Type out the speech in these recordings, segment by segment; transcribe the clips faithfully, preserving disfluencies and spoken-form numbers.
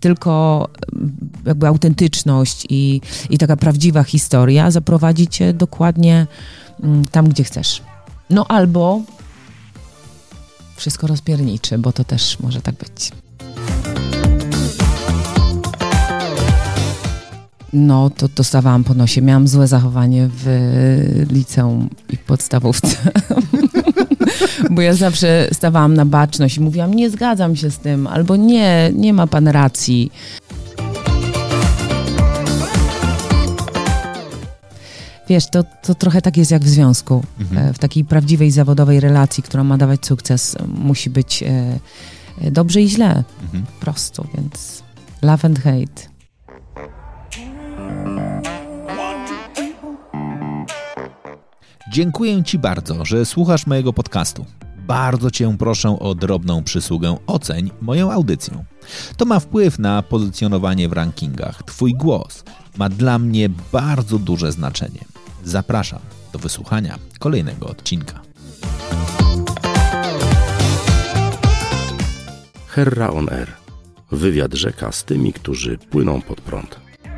tylko jakby autentyczność i, i taka prawdziwa historia zaprowadzi cię dokładnie tam, gdzie chcesz. No albo wszystko rozpierniczy, bo to też może tak być. No, to dostawałam po nosie. Miałam złe zachowanie w liceum i podstawówce. Bo ja zawsze stawałam na baczność i mówiłam, nie zgadzam się z tym, albo nie, nie ma pan racji. Wiesz, to, to trochę tak jest jak w związku. Mhm. W takiej prawdziwej, zawodowej relacji, która ma dawać sukces, musi być e, dobrze i źle. Mhm. Po prostu, więc love and hate. Dziękuję Ci bardzo, że słuchasz mojego podcastu. Bardzo Cię proszę o drobną przysługę. Oceń moją audycję. To ma wpływ na pozycjonowanie w rankingach. Twój głos ma dla mnie bardzo duże znaczenie. Zapraszam do wysłuchania kolejnego odcinka. Hera on Air. Wywiad rzeka z tymi, którzy płyną pod prąd.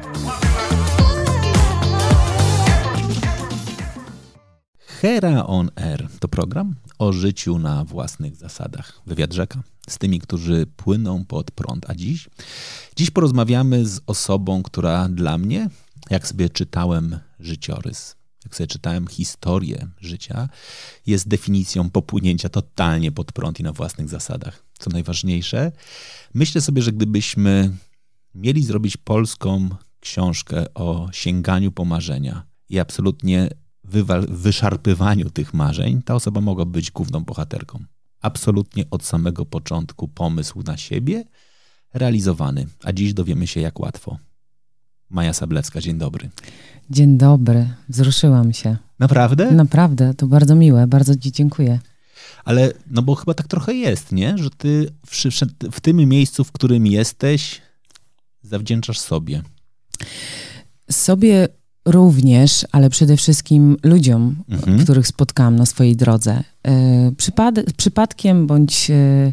Hera on Air to program o życiu na własnych zasadach. Wywiad rzeka z tymi, którzy płyną pod prąd. A dziś? Dziś porozmawiamy z osobą, która dla mnie, jak sobie czytałem życiorys, jak sobie czytałem historię życia, jest definicją popłynięcia totalnie pod prąd i na własnych zasadach. Co najważniejsze, myślę sobie, że gdybyśmy mieli zrobić polską książkę o sięganiu po marzenia i absolutnie Wywal- wyszarpywaniu tych marzeń, ta osoba mogła być główną bohaterką. Absolutnie od samego początku pomysł na siebie realizowany. A dziś dowiemy się, jak łatwo. Maja Sablewska, dzień dobry. Dzień dobry, wzruszyłam się. Naprawdę? Naprawdę, to bardzo miłe, bardzo Ci dziękuję. Ale, no bo chyba tak trochę jest, nie? Że ty w, w tym miejscu, w którym jesteś, zawdzięczasz sobie. Sobie również, ale przede wszystkim ludziom, mhm. których spotkałam na swojej drodze. Przypad- przypadkiem bądź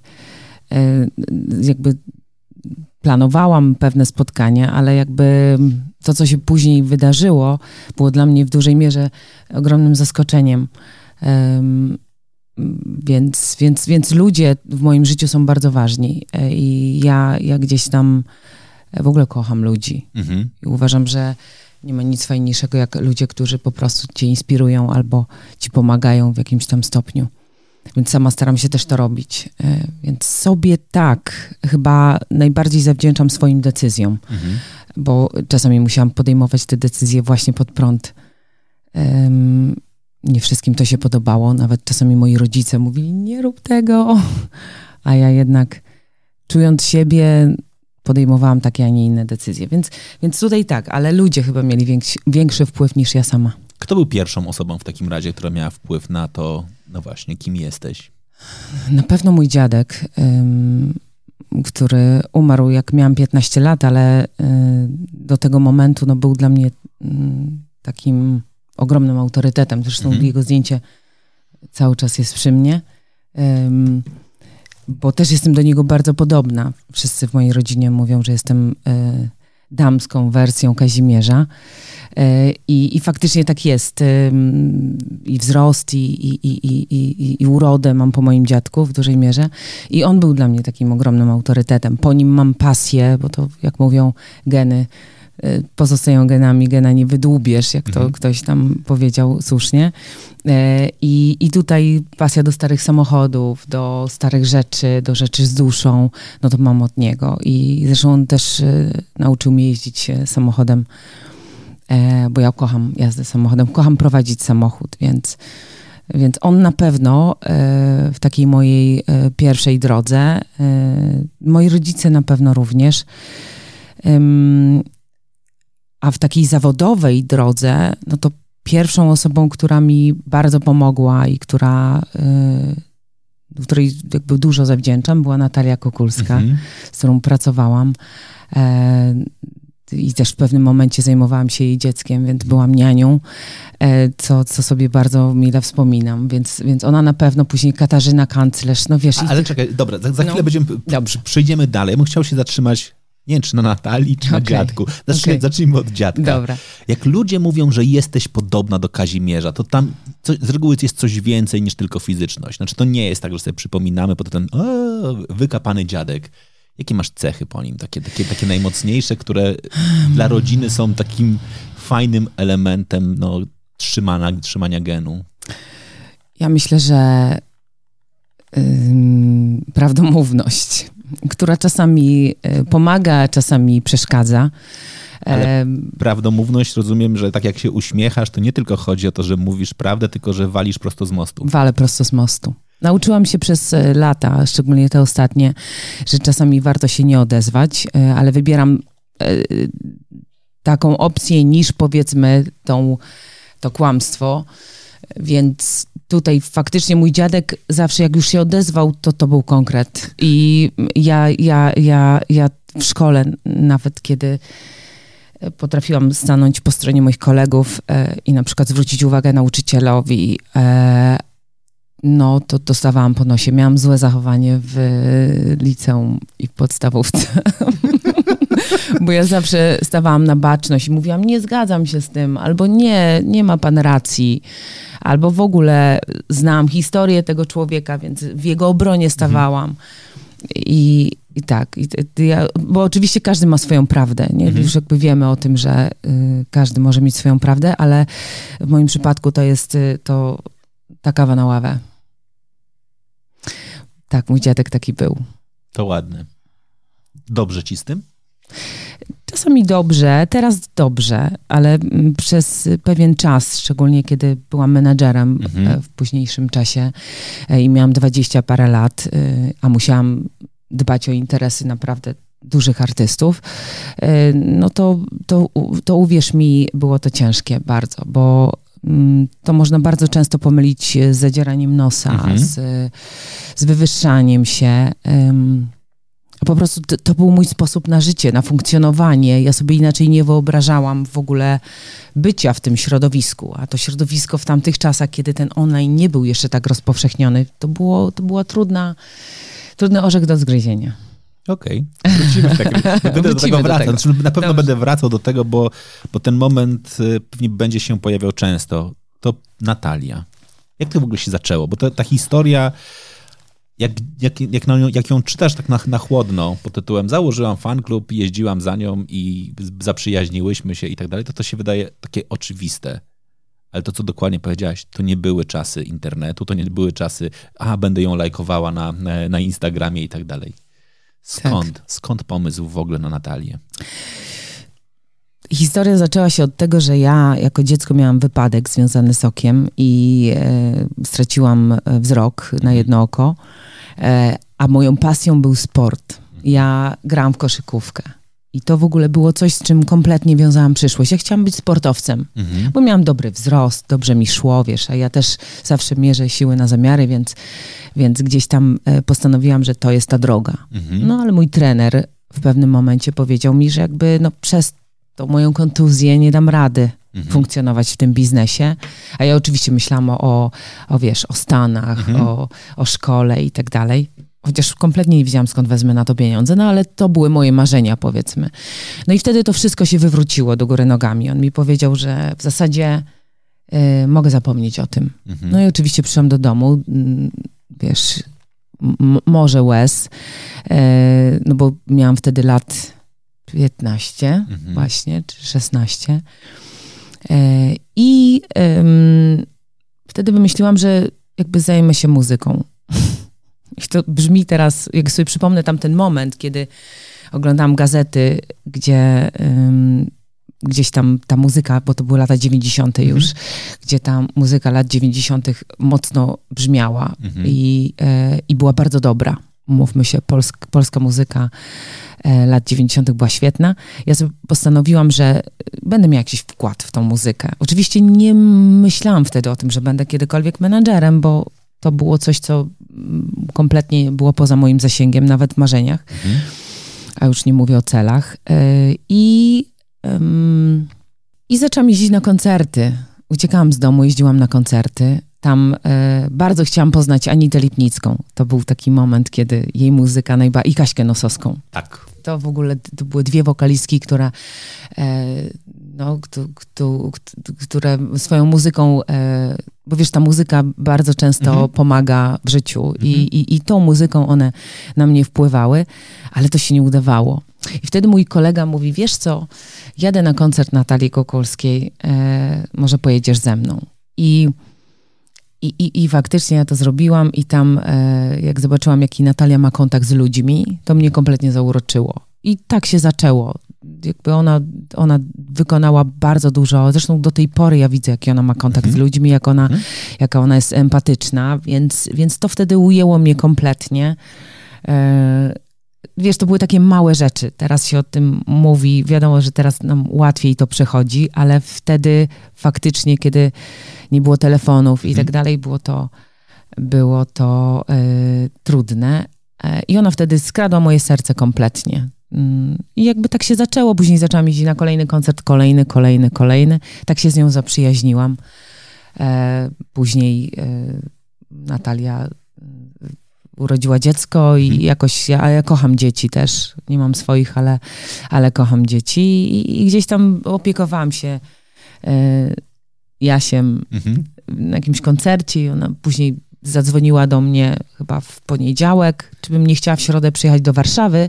jakby planowałam pewne spotkania, ale jakby to, co się później wydarzyło, było dla mnie w dużej mierze ogromnym zaskoczeniem. Więc, więc, więc ludzie w moim życiu są bardzo ważni i ja, ja gdzieś tam w ogóle kocham ludzi. Mhm. I uważam, że nie ma nic fajniejszego jak ludzie, którzy po prostu cię inspirują albo ci pomagają w jakimś tam stopniu. Więc sama staram się też to robić. Więc sobie tak chyba najbardziej zawdzięczam swoim decyzjom, mhm. bo czasami musiałam podejmować te decyzje właśnie pod prąd. Um, nie wszystkim to się podobało. Nawet czasami moi rodzice mówili, nie rób tego. A ja jednak czując siebie podejmowałam takie, a nie inne decyzje. Więc, więc tutaj tak, ale ludzie chyba mieli większy, większy wpływ niż ja sama. Kto był pierwszą osobą w takim razie, która miała wpływ na to, no właśnie, kim jesteś? Na pewno mój dziadek, ym, który umarł jak miałam piętnaście lat, ale y, do tego momentu no, był dla mnie y, takim ogromnym autorytetem. Zresztą mhm. jego zdjęcie cały czas jest przy mnie. Ym, Bo też jestem do niego bardzo podobna. Wszyscy w mojej rodzinie mówią, że jestem y, damską wersją Kazimierza. Y, i, I faktycznie tak jest. Y, I wzrost, i, i, i, i, i urodę mam po moim dziadku w dużej mierze. I on był dla mnie takim ogromnym autorytetem. Po nim mam pasję, bo to, jak mówią, geny y, pozostają genami, gena nie wydłubiesz, jak to mhm. ktoś tam powiedział słusznie. I, I tutaj pasja do starych samochodów, do starych rzeczy, do rzeczy z duszą, no to mam od niego. I zresztą on też y, nauczył mnie jeździć samochodem, e, bo ja kocham jazdę samochodem, kocham prowadzić samochód, więc, więc on na pewno e, w takiej mojej e, pierwszej drodze, e, moi rodzice na pewno również, e, a w takiej zawodowej drodze, no to pierwszą osobą, która mi bardzo pomogła i która, y, której jakby dużo zawdzięczam, była Natalia Kukulska, mhm. z którą pracowałam. E, I też w pewnym momencie zajmowałam się jej dzieckiem, więc byłam nianią, e, co, co sobie bardzo mile wspominam. Więc, więc ona na pewno, później Katarzyna Kanclerz, no wiesz... A, ale tych... czekaj, dobra, za, za no, chwilę będziemy, dobrze. przejdziemy dalej. Ja bym chciał się zatrzymać Nie wiem, czy na Natalii, czy okay. na dziadku. Zacznijmy, okay. zacznijmy od dziadka. Dobra. Jak ludzie mówią, że jesteś podobna do Kazimierza, to tam co, z reguły jest coś więcej niż tylko fizyczność. Znaczy to nie jest tak, że sobie przypominamy potem ten o, wykapany dziadek. Jakie masz cechy po nim? Takie, takie, takie najmocniejsze, które dla rodziny są takim fajnym elementem no, trzymania, trzymania genu. Ja myślę, że ym, prawdomówność, która czasami pomaga, czasami przeszkadza. Ale prawdomówność, rozumiem, że tak jak się uśmiechasz, to nie tylko chodzi o to, że mówisz prawdę, tylko że walisz prosto z mostu. Walę prosto z mostu. Nauczyłam się przez lata, szczególnie te ostatnie, że czasami warto się nie odezwać, ale wybieram taką opcję niż powiedzmy tą, to kłamstwo. Więc tutaj faktycznie mój dziadek zawsze jak już się odezwał, to to był konkret. I ja, ja, ja, ja w szkole nawet kiedy potrafiłam stanąć po stronie moich kolegów e, i na przykład zwrócić uwagę nauczycielowi, e, no to dostawałam po nosie. Miałam złe zachowanie w liceum i w podstawówce. Bo ja zawsze stawałam na baczność i mówiłam, nie zgadzam się z tym, albo nie, nie ma pan racji, albo w ogóle znam historię tego człowieka, więc w jego obronie stawałam. Mhm. I, I tak, i, i ja, bo oczywiście każdy ma swoją prawdę, nie? Mhm. Już jakby wiemy o tym, że y, każdy może mieć swoją prawdę, ale w moim przypadku to jest y, to ta kawa na ławę. Tak, mój dziadek taki był. To ładne. Dobrze ci z tym? Czasami dobrze, teraz dobrze, ale przez pewien czas, szczególnie kiedy byłam menadżerem mhm. w późniejszym czasie i miałam dwadzieścia parę lat, a musiałam dbać o interesy naprawdę dużych artystów, no to, to, to uwierz mi, było to ciężkie bardzo, bo to można bardzo często pomylić z zadzieraniem nosa, mhm. z, z wywyższaniem się. Po prostu to, to był mój sposób na życie, na funkcjonowanie. Ja sobie inaczej nie wyobrażałam w ogóle bycia w tym środowisku. A to środowisko w tamtych czasach, kiedy ten online nie był jeszcze tak rozpowszechniony, to było, to była trudna, trudny orzech do zgryzienia. Okej, okay. Wrócimy tak. Będę do tego wracał. Znaczy, na pewno Dobrze. będę wracał do tego, bo, bo ten moment pewnie będzie się pojawiał często. To Natalia. Jak to w ogóle się zaczęło? Bo to, ta historia... Jak, jak, jak, na, jak ją czytasz tak na, na chłodno pod tytułem założyłam fanklub, jeździłam za nią i zaprzyjaźniłyśmy się i tak dalej, to to się wydaje takie oczywiste. Ale to, co dokładnie powiedziałaś, to nie były czasy internetu, to nie były czasy, a będę ją lajkowała na, na Instagramie i tak dalej. Skąd? Tak. Skąd pomysł w ogóle na Natalię? Historia zaczęła się od tego, że ja jako dziecko miałam wypadek związany z okiem i e, straciłam wzrok na jedno oko, e, a moją pasją był sport. Ja grałam w koszykówkę i to w ogóle było coś, z czym kompletnie wiązałam przyszłość. Ja chciałam być sportowcem, mhm. bo miałam dobry wzrost, dobrze mi szło, wiesz, a ja też zawsze mierzę siły na zamiary, więc, więc gdzieś tam postanowiłam, że to jest ta droga. Mhm. No ale mój trener w pewnym momencie powiedział mi, że jakby no przez to moją kontuzję nie dam rady mhm. funkcjonować w tym biznesie. A ja oczywiście myślałam o, o, o wiesz, o Stanach, mhm. o, o szkole i tak dalej. Chociaż kompletnie nie wiedziałam, skąd wezmę na to pieniądze, no ale to były moje marzenia, powiedzmy. No i wtedy to wszystko się wywróciło do góry nogami. On mi powiedział, że w zasadzie y, mogę zapomnieć o tym. Mhm. No i oczywiście przyszłam do domu, y, wiesz, m- może łez, y, no bo miałam wtedy lat piętnaście mhm. właśnie, czy szesnaście. Y, I y, wtedy wymyśliłam, że jakby zajmę się muzyką. I to brzmi teraz, jak sobie przypomnę tamten moment, kiedy oglądałam gazety, gdzie um, gdzieś tam ta muzyka, bo to były lata dziewięćdziesiąte już, mm-hmm. gdzie ta muzyka lat dziewięćdziesiątych mocno brzmiała mm-hmm. i, e, i była bardzo dobra. Mówmy się, polsk, polska muzyka e, lat dziewięćdziesiątych była świetna. Ja sobie postanowiłam, że będę miała jakiś wkład w tą muzykę. Oczywiście nie myślałam wtedy o tym, że będę kiedykolwiek menadżerem, bo to było coś, co kompletnie było poza moim zasięgiem, nawet w marzeniach. Mhm. A już nie mówię o celach. I, um, i zaczęłam jeździć na koncerty. Uciekałam z domu, jeździłam na koncerty. tam e, bardzo chciałam poznać Anitę Lipnicką. To był taki moment, kiedy jej muzyka najba... i Kaśkę Nosowską. Tak. To w ogóle to były dwie wokalistki, które, e, no, kto, kto, kto, które swoją muzyką, e, bo wiesz, ta muzyka bardzo często mhm. pomaga w życiu mhm. i, i, i tą muzyką one na mnie wpływały, ale to się nie udawało. I wtedy mój kolega mówi, wiesz co, jadę na koncert Natalii Kukulskiej, e, może pojedziesz ze mną. I I, i, I faktycznie ja to zrobiłam i tam e, jak zobaczyłam, jaki Natalia ma kontakt z ludźmi, to mnie kompletnie zauroczyło. I tak się zaczęło. Jakby ona, ona wykonała bardzo dużo, zresztą do tej pory ja widzę, jaki ona ma kontakt mhm. z ludźmi, jak ona, mhm. jaka ona jest empatyczna, więc, więc to wtedy ujęło mnie kompletnie. E, wiesz, to były takie małe rzeczy. Teraz się o tym mówi, wiadomo, że teraz nam łatwiej to przychodzi, ale wtedy faktycznie, kiedy nie było telefonów i mhm. tak dalej, było to, było to y, trudne. I ona wtedy skradła moje serce kompletnie. I jakby tak się zaczęło. Później zaczęłam iść na kolejny koncert, kolejny, kolejny, kolejny. Tak się z nią zaprzyjaźniłam. E, później e, Natalia urodziła dziecko i hmm. jakoś, ja, a ja kocham dzieci też. Nie mam swoich, ale, ale kocham dzieci. I, i gdzieś tam opiekowałam się e, Jasiem hmm. na jakimś koncercie i ona później zadzwoniła do mnie chyba w poniedziałek, czy bym nie chciała w środę przyjechać do Warszawy,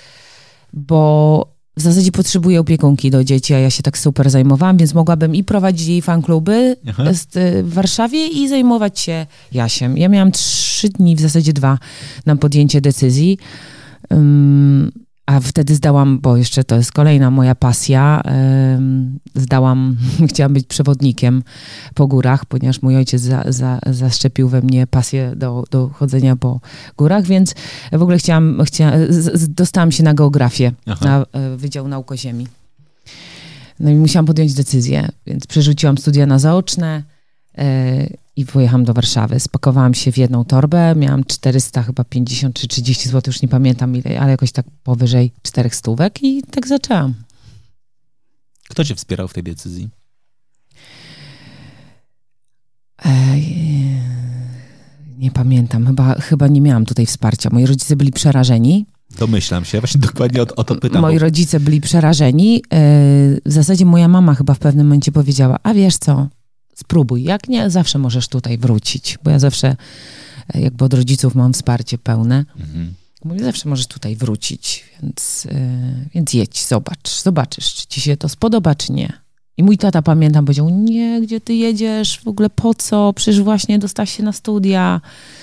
bo w zasadzie potrzebuję opiekunki do dzieci, a ja się tak super zajmowałam, więc mogłabym i prowadzić jej fankluby w Warszawie i zajmować się Jasiem. Ja miałam trzy dni, w zasadzie dwa, na podjęcie decyzji. Um, a wtedy zdałam, bo jeszcze to jest kolejna moja pasja, um, zdałam, chciałam być przewodnikiem po górach, ponieważ mój ojciec za, za, zaszczepił we mnie pasję do, do chodzenia po górach, więc w ogóle chciałam, chciałam z, dostałam się na geografię, Aha. na Wydział Nauk o Ziemi. No i musiałam podjąć decyzję, więc przerzuciłam studia na zaoczne yy, i pojechałam do Warszawy. Spakowałam się w jedną torbę, miałam czterysta, chyba pięćdziesiąt czy trzydzieści złotych, już nie pamiętam ile, ale jakoś tak powyżej czterech stówek i tak zaczęłam. Kto cię wspierał w tej decyzji? Ej, nie pamiętam, chyba, chyba nie miałam tutaj wsparcia. Moi rodzice byli przerażeni. Domyślam się, właśnie dokładnie o, o to pytam. Moi bo... rodzice byli przerażeni. W zasadzie moja mama chyba w pewnym momencie powiedziała, a wiesz co, spróbuj, jak nie, zawsze możesz tutaj wrócić, bo ja zawsze jakby od rodziców mam wsparcie pełne. Mhm. Mówię, zawsze możesz tutaj wrócić, więc, yy, więc jedź, zobacz, zobaczysz, czy ci się to spodoba, czy nie. I mój tata, pamiętam, powiedział, nie, gdzie ty jedziesz, w ogóle po co, przecież właśnie dostałaś się na studia.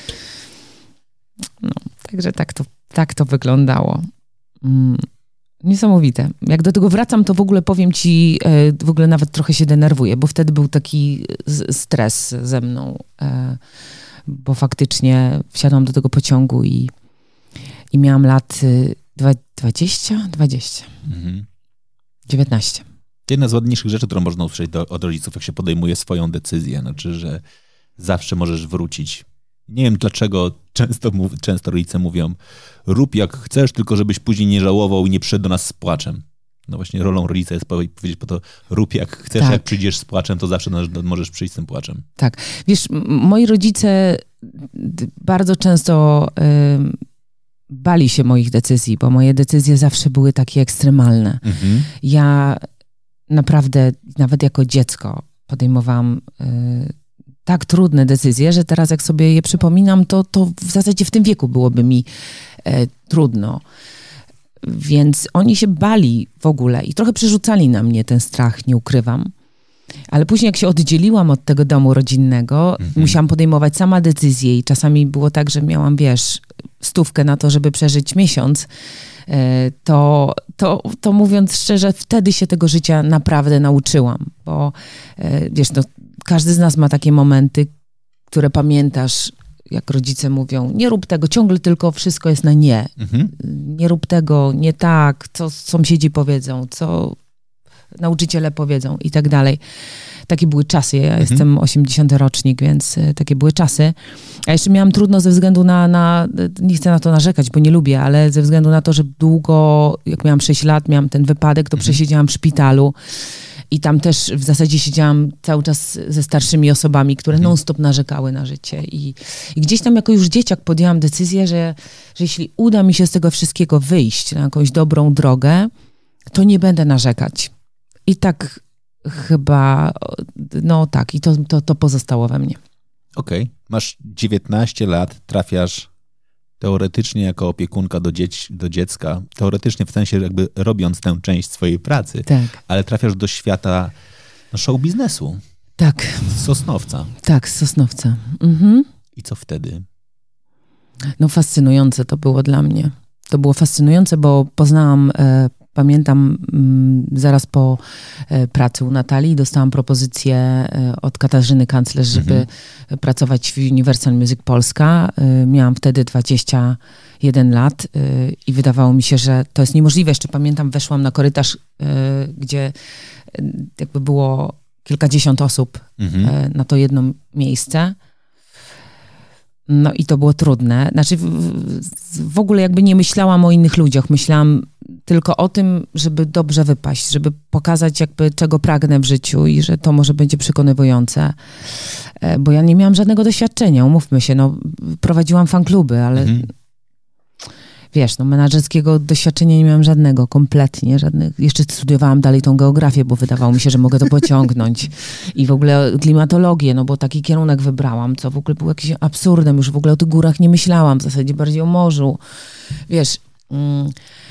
No, także tak to, tak to wyglądało. Mm. Niesamowite. Jak do tego wracam, to w ogóle powiem ci, w ogóle nawet trochę się denerwuję, bo wtedy był taki stres ze mną, bo faktycznie wsiadłam do tego pociągu i, i miałam lat dwadzieścia, dwadzieścia, mhm. dziewiętnaście. Jedna z ładniejszych rzeczy, którą można usłyszeć do, od rodziców, jak się podejmuje swoją decyzję, znaczy, że zawsze możesz wrócić. Nie wiem dlaczego często, mów, często rodzice mówią, rób jak chcesz, tylko żebyś później nie żałował i nie przyszedł do nas z płaczem. No właśnie rolą rodzica jest powiedzieć po to, rób jak chcesz, tak. Jak przyjdziesz z płaczem, to zawsze możesz przyjść z tym płaczem. Tak. Wiesz, moi rodzice bardzo często y, bali się moich decyzji, bo moje decyzje zawsze były takie ekstremalne. Mhm. Ja naprawdę, nawet jako dziecko podejmowałam y, tak trudne decyzje, że teraz jak sobie je przypominam, to, to w zasadzie w tym wieku byłoby mi e, trudno. Więc oni się bali w ogóle i trochę przerzucali na mnie ten strach, nie ukrywam. Ale później jak się oddzieliłam od tego domu rodzinnego, mhm. musiałam podejmować sama decyzje i czasami było tak, że miałam, wiesz, stówkę na to, żeby przeżyć miesiąc, e, to, to, to mówiąc szczerze, wtedy się tego życia naprawdę nauczyłam, bo e, wiesz, no każdy z nas ma takie momenty, które pamiętasz, jak rodzice mówią, nie rób tego, ciągle tylko wszystko jest na nie. Mhm. Nie rób tego, nie tak, co sąsiedzi powiedzą, co nauczyciele powiedzą i tak dalej. Takie były czasy. Ja mhm. jestem osiemdziesiąty rocznik, więc takie były czasy. A jeszcze miałam trudno ze względu na, na, nie chcę na to narzekać, bo nie lubię, ale ze względu na to, że długo, jak miałam sześć lat, miałam ten wypadek, to mhm. przesiedziałam w szpitalu. I tam też w zasadzie siedziałam cały czas ze starszymi osobami, które mhm. non-stop narzekały na życie. I, I gdzieś tam jako już dzieciak podjęłam decyzję, że, że jeśli uda mi się z tego wszystkiego wyjść na jakąś dobrą drogę, to nie będę narzekać. I tak chyba, no tak, i to, to, to pozostało we mnie. Okej, okay. Masz dziewiętnaście lat, trafiasz teoretycznie jako opiekunka do, dzieci, do dziecka, teoretycznie w sensie jakby robiąc tę część swojej pracy, tak. ale trafiasz do świata no, show biznesu. Tak. Z Sosnowca. Tak, z Sosnowca. Mhm. I co wtedy? No fascynujące to było dla mnie. To było fascynujące, bo poznałam, e, pamiętam m, zaraz po e, pracy u Natalii dostałam propozycję e, od Katarzyny Kanclerz, żeby mhm. pracować w Universal Music Polska. E, miałam wtedy dwadzieścia jeden lat e, i wydawało mi się, że to jest niemożliwe. Jeszcze pamiętam, weszłam na korytarz, e, gdzie e, jakby było kilkadziesiąt osób mhm. e, na to jedno miejsce. No i to było trudne. Znaczy w, w ogóle jakby nie myślałam o innych ludziach. Myślałam tylko o tym, żeby dobrze wypaść, żeby pokazać jakby czego pragnę w życiu i że to może będzie przekonywujące. Bo ja nie miałam żadnego doświadczenia, umówmy się. No, prowadziłam fankluby, ale mhm. wiesz, no menadżerskiego doświadczenia nie miałam żadnego, kompletnie żadnych. Jeszcze studiowałam dalej tą geografię, bo wydawało mi się, że mogę to pociągnąć. I w ogóle klimatologię, no bo taki kierunek wybrałam, co w ogóle był jakimś absurdem. Już w ogóle o tych górach nie myślałam, w zasadzie bardziej o morzu. Wiesz. Mm.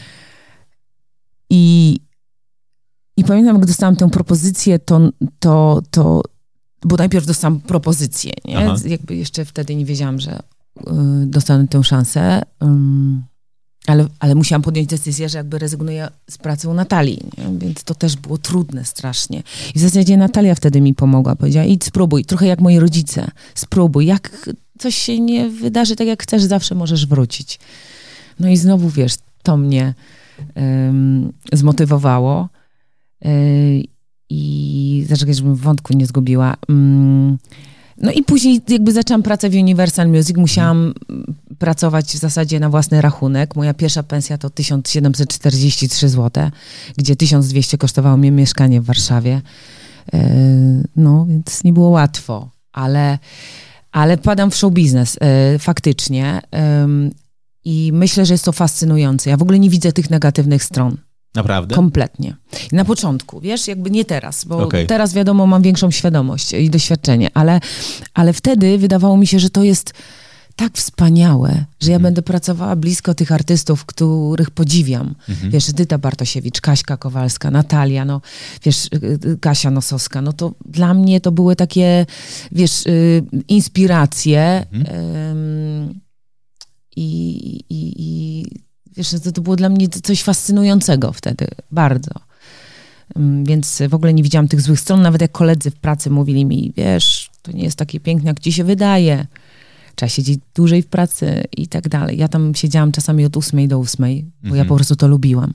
I, I pamiętam, jak dostałam tę propozycję, to, to, to bo najpierw dostałam propozycję, nie? Jakby jeszcze wtedy nie wiedziałam, że y, dostanę tę szansę. Um, Ale, ale musiałam podjąć decyzję, że jakby rezygnuję z pracy u Natalii, nie? Więc to też było trudne strasznie. I w zasadzie Natalia wtedy mi pomogła. Powiedziała, idź spróbuj, trochę jak moi rodzice. Spróbuj, jak coś się nie wydarzy tak jak chcesz, zawsze możesz wrócić. No i znowu, wiesz, to mnie um, zmotywowało. Yy, I zaczekaj, żebym wątku nie zgubiła. Um, No i później jakby zaczęłam pracę w Universal Music. Musiałam hmm. pracować w zasadzie na własny rachunek. Moja pierwsza pensja to tysiąc siedemset czterdzieści trzy złote, gdzie tysiąc dwieście kosztowało mnie mieszkanie w Warszawie. No, więc nie było łatwo, ale, ale padam w show biznes faktycznie i myślę, że jest to fascynujące. Ja w ogóle nie widzę tych negatywnych stron. Naprawdę? Kompletnie. Na początku, wiesz, jakby nie teraz, bo okay. teraz wiadomo, mam większą świadomość i doświadczenie, ale, ale wtedy wydawało mi się, że to jest tak wspaniałe, że ja mm. będę pracowała blisko tych artystów, których podziwiam. Mm-hmm. Wiesz, Edyta Bartosiewicz, Kaśka Kowalska, Natalia, no, wiesz, Kasia Nosowska, no to dla mnie to były takie, wiesz, y, inspiracje mm. y, i, i, i wiesz, to, to było dla mnie coś fascynującego wtedy, bardzo. Więc w ogóle nie widziałam tych złych stron, nawet jak koledzy w pracy mówili mi, wiesz, to nie jest takie piękne, jak ci się wydaje. Trzeba siedzieć dłużej w pracy i tak dalej. Ja tam siedziałam czasami od ósmej do ósmej, bo mhm. ja po prostu to lubiłam.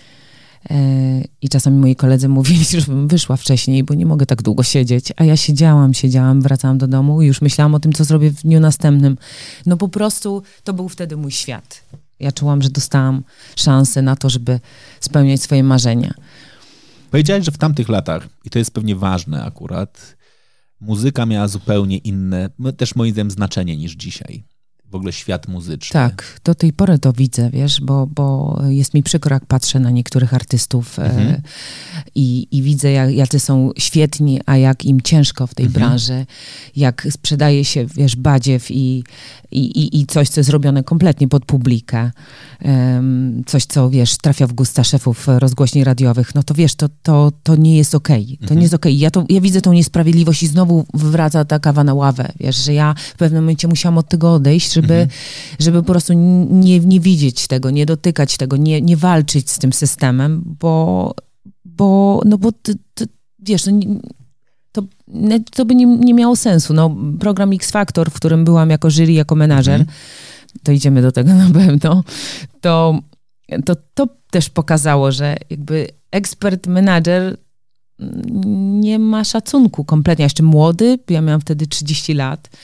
I czasami moi koledzy mówili, żebym wyszła wcześniej, bo nie mogę tak długo siedzieć. A ja siedziałam, siedziałam, wracałam do domu i już myślałam o tym, co zrobię w dniu następnym. No po prostu to był wtedy mój świat. Ja czułam, że dostałam szansę na to, żeby spełniać swoje marzenia. Powiedziałeś, że w tamtych latach, i to jest pewnie ważne akurat, muzyka miała zupełnie inne, też moim zdaniem, znaczenie niż dzisiaj. W ogóle świat muzyczny. Tak, do tej pory to widzę, wiesz, bo, bo jest mi przykro, jak patrzę na niektórych artystów mhm. e, i, i widzę, jak, jacy są świetni, a jak im ciężko w tej mhm. branży, jak sprzedaje się, wiesz, badziew i, i, i, i coś, co jest robione kompletnie pod publikę, um, coś, co, wiesz, trafia w gusta szefów rozgłośni radiowych, no to wiesz, to, to, to nie jest okej. Okay. To mhm. nie jest okej. Okay. Ja, to, ja widzę tą niesprawiedliwość i znowu wraca ta kawa na ławę, wiesz, że ja w pewnym momencie musiałam od tego odejść, żeby, mhm. żeby po prostu nie, nie widzieć tego, nie dotykać tego, nie, nie walczyć z tym systemem, bo, bo no bo ty, ty, wiesz, no, to, to by nie, nie miało sensu. No, program X Factor, w którym byłam jako jury, jako menadżer, mhm. to idziemy do tego na pewno, to, to, to też pokazało, że jakby ekspert, menadżer nie ma szacunku kompletnie. Jeszcze młody, ja miałam wtedy trzydzieści lat,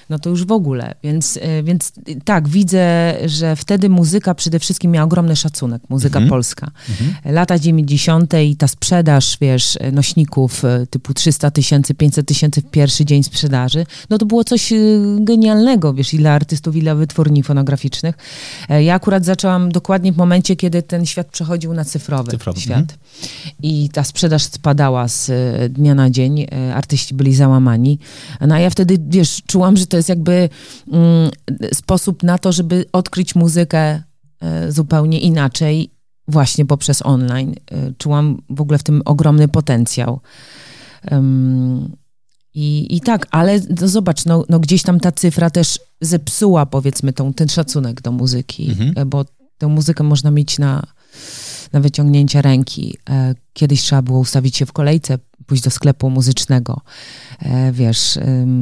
no to już w ogóle. Więc, więc tak, widzę, że wtedy muzyka przede wszystkim miała ogromny szacunek, muzyka mhm. polska. Mhm. Lata dziewięćdziesiąte i ta sprzedaż, wiesz, nośników typu trzysta tysięcy, pięćset tysięcy w pierwszy dzień sprzedaży, no to było coś genialnego, wiesz, i dla artystów, i dla wytwórni fonograficznych. Ja akurat zaczęłam dokładnie w momencie, kiedy ten świat przechodził na cyfrowy, cyfrowy. świat. Mhm. I ta sprzedaż spadała z dnia na dzień, artyści byli załamani. No a ja wtedy, wiesz, czułam, że to jest jakby mm, sposób na to, żeby odkryć muzykę y, zupełnie inaczej, właśnie poprzez online. Y, czułam w ogóle w tym ogromny potencjał. Um, i, I tak, ale no zobacz, no, no gdzieś tam ta cyfra też zepsuła, powiedzmy, tą, ten szacunek do muzyki, mhm. bo tę muzykę można mieć na, na wyciągnięcie ręki. Kiedyś trzeba było ustawić się w kolejce, pójść do sklepu muzycznego, wiesz,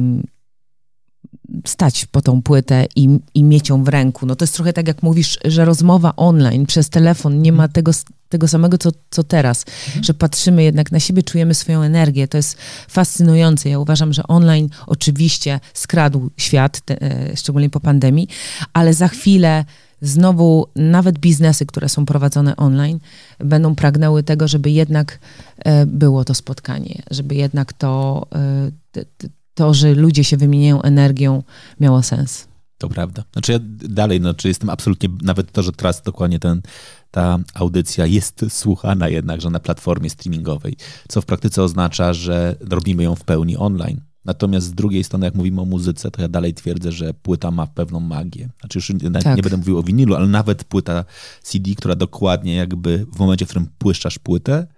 stać po tą płytę i, i mieć ją w ręku. No to jest trochę tak, jak mówisz, że rozmowa online przez telefon nie ma tego, tego samego, co, co teraz, mhm. że patrzymy jednak na siebie, czujemy swoją energię. To jest fascynujące. Ja uważam, że online oczywiście skradł świat, te, szczególnie po pandemii, ale za chwilę znowu nawet biznesy, które są prowadzone online, będą pragnęły tego, żeby jednak e, było to spotkanie, żeby jednak to, e, to, że ludzie się wymieniają energią, miało sens. To prawda. Znaczy ja dalej, znaczy jestem absolutnie, nawet to, że teraz dokładnie ten, ta audycja jest słuchana jednak, że na platformie streamingowej, co w praktyce oznacza, że robimy ją w pełni online. Natomiast z drugiej strony, jak mówimy o muzyce, to ja dalej twierdzę, że płyta ma pewną magię. Znaczy już tak. nie będę mówił o winylu, ale nawet płyta C D, która dokładnie jakby w momencie, w którym puszczasz płytę,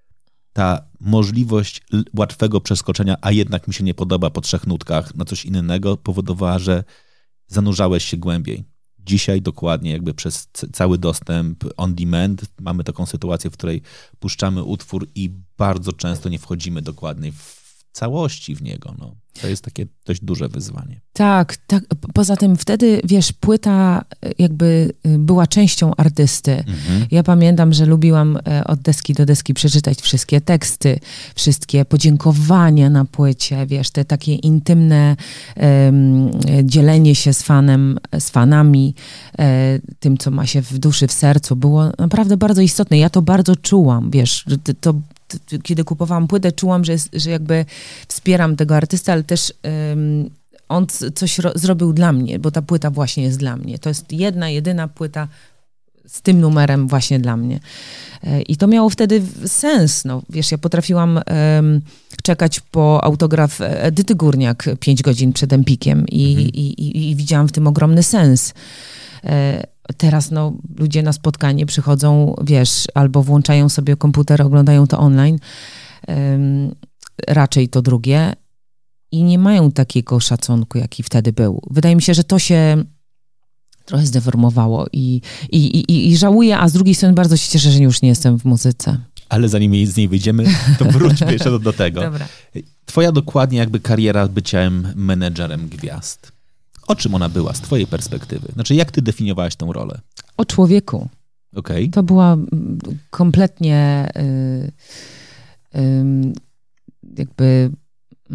ta możliwość łatwego przeskoczenia, a jednak mi się nie podoba po trzech nutkach na coś innego, powodowała, że zanurzałeś się głębiej. Dzisiaj dokładnie jakby przez cały dostęp on demand mamy taką sytuację, w której puszczamy utwór i bardzo często nie wchodzimy dokładnie w całości w niego. No. To jest takie dość duże wyzwanie. Tak, tak. Poza tym wtedy, wiesz, płyta jakby była częścią artysty. Mhm. Ja pamiętam, że lubiłam od deski do deski przeczytać wszystkie teksty, wszystkie podziękowania na płycie, wiesz, te takie intymne um, dzielenie się z fanem, z fanami, um, tym, co ma się w duszy, w sercu, było naprawdę bardzo istotne. Ja to bardzo czułam, wiesz, to kiedy kupowałam płytę, czułam, że, jest, że jakby wspieram tego artysta, ale też um, on coś ro- zrobił dla mnie, bo ta płyta właśnie jest dla mnie. To jest jedna, jedyna płyta z tym numerem właśnie dla mnie. E, I to miało wtedy sens. No, wiesz, ja potrafiłam um, czekać po autograf Edyty Górniak pięć godzin przed Empikiem i, mhm. i, i, i widziałam w tym ogromny sens. E, Teraz no, ludzie na spotkanie przychodzą, wiesz, albo włączają sobie komputer, oglądają to online, um, raczej to drugie i nie mają takiego szacunku, jaki wtedy był. Wydaje mi się, że to się trochę zdeformowało i, i, i, i żałuję, a z drugiej strony bardzo się cieszę, że już nie jestem w muzyce. Ale zanim z niej wyjdziemy, to wróćmy jeszcze do, do tego. Dobra. Twoja dokładnie jakby kariera byciem menedżerem gwiazd. O czym ona była z twojej perspektywy? Znaczy, jak ty definiowałaś tę rolę? O człowieku. Okay. To była kompletnie y, y, jakby y,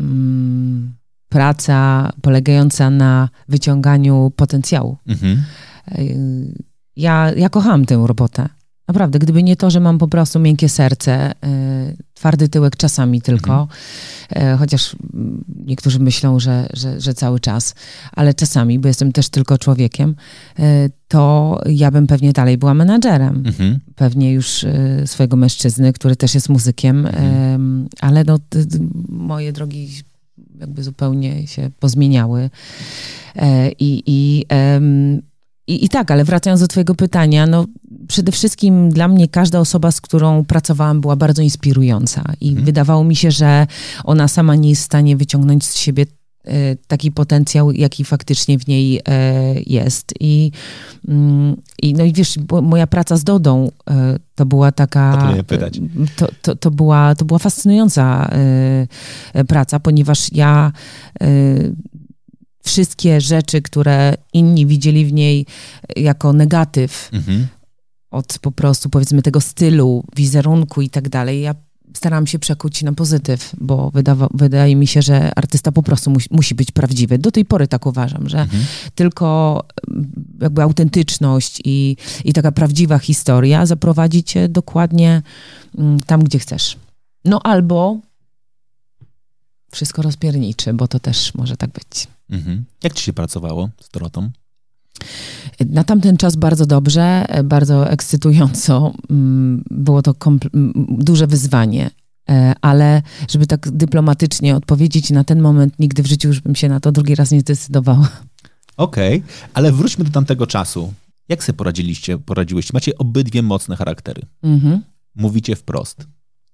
praca polegająca na wyciąganiu potencjału. Mm-hmm. Y, ja, ja kochałam tę robotę. Naprawdę, gdyby nie to, że mam po prostu miękkie serce, y, twardy tyłek czasami tylko, mm-hmm. y, chociaż niektórzy myślą, że, że, że cały czas, ale czasami, bo jestem też tylko człowiekiem, y, to ja bym pewnie dalej była menadżerem. Mm-hmm. Pewnie już y, swojego mężczyzny, który też jest muzykiem, mm-hmm. y, ale no, t, t, moje drogi jakby zupełnie się pozmieniały. Y, i, i y, I, I tak, ale wracając do twojego pytania, no przede wszystkim dla mnie każda osoba, z którą pracowałam, była bardzo inspirująca i hmm. wydawało mi się, że ona sama nie jest w stanie wyciągnąć z siebie e, taki potencjał, jaki faktycznie w niej e, jest. I, mm, i no i wiesz, moja praca z Dodą e, to była taka... To, nie pytać. To, to, to, była, to była fascynująca e, praca, ponieważ ja... E, wszystkie rzeczy, które inni widzieli w niej jako negatyw, mhm. od po prostu powiedzmy tego stylu, wizerunku i tak dalej, ja starałam się przekuć na pozytyw, bo wydawa- wydaje mi się, że artysta po prostu musi, musi być prawdziwy. Do tej pory tak uważam, że mhm. tylko jakby autentyczność i, i taka prawdziwa historia zaprowadzi cię dokładnie tam, gdzie chcesz. No albo wszystko rozpierniczy, bo to też może tak być. Mhm. Jak ci się pracowało z Dorotą? Na tamten czas bardzo dobrze, bardzo ekscytująco. Było to kompl- duże wyzwanie, ale żeby tak dyplomatycznie odpowiedzieć na ten moment, nigdy w życiu już bym się na to drugi raz nie zdecydowała. Okej, okay, ale wróćmy do tamtego czasu. Jak sobie poradziliście, poradziłyście? Macie obydwie mocne charaktery. Mhm. Mówicie wprost.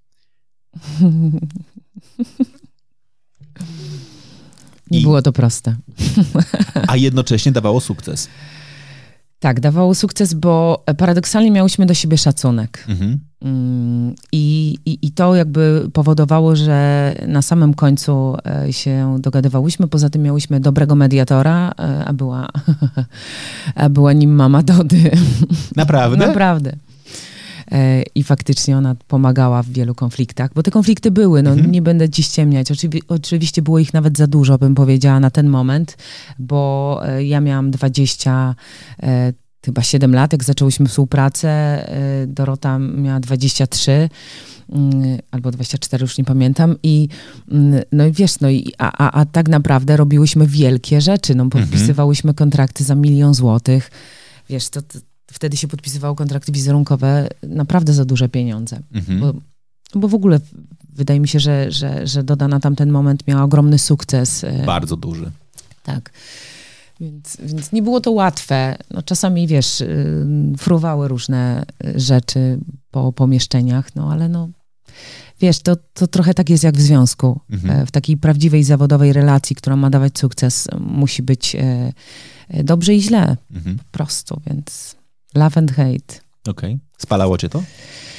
Nie I... było to proste. A jednocześnie dawało sukces. Tak, dawało sukces, bo paradoksalnie miałyśmy do siebie szacunek. Mhm. I, i, I to jakby powodowało, że na samym końcu się dogadywałyśmy. Poza tym miałyśmy dobrego mediatora, a była, a była nim mama Dody. Naprawdę? Naprawdę. I faktycznie ona pomagała w wielu konfliktach, bo te konflikty były, no mhm. nie będę ci ściemniać. Oczywi- oczywiście było ich nawet za dużo, bym powiedziała, na ten moment, bo ja miałam dwadzieścia, e, chyba siedem lat, jak zaczęłyśmy współpracę. E, Dorota miała dwadzieścia trzy albo dwadzieścia cztery, już nie pamiętam. I no i wiesz, no i, a, a, a tak naprawdę robiłyśmy wielkie rzeczy. No, podpisywałyśmy kontrakty za milion złotych. Wiesz, to... to wtedy się podpisywało kontrakty wizerunkowe naprawdę za duże pieniądze. Mhm. Bo, bo w ogóle wydaje mi się, że, że, że Doda na tamten moment miała ogromny sukces. Bardzo duży. Tak. Więc, więc nie było to łatwe. No, czasami, wiesz, fruwały różne rzeczy po pomieszczeniach, no ale no, wiesz, to, to trochę tak jest jak w związku. Mhm. W takiej prawdziwej, zawodowej relacji, która ma dawać sukces, musi być dobrze i źle. Mhm. Po prostu, więc... Love and hate. Okej. Okay. Spalało cię to?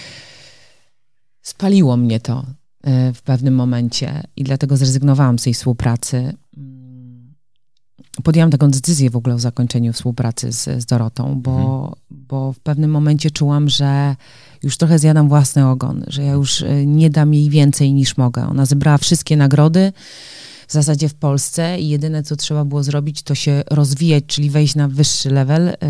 Spaliło mnie to y, w pewnym momencie i dlatego zrezygnowałam z tej współpracy. Podjęłam taką decyzję w ogóle o zakończeniu współpracy z, z Dorotą, bo, mhm. bo w pewnym momencie czułam, że już trochę zjadam własny ogon, że ja już y, nie dam jej więcej niż mogę. Ona zebrała wszystkie nagrody w zasadzie w Polsce i jedyne, co trzeba było zrobić, to się rozwijać, czyli wejść na wyższy level. Y,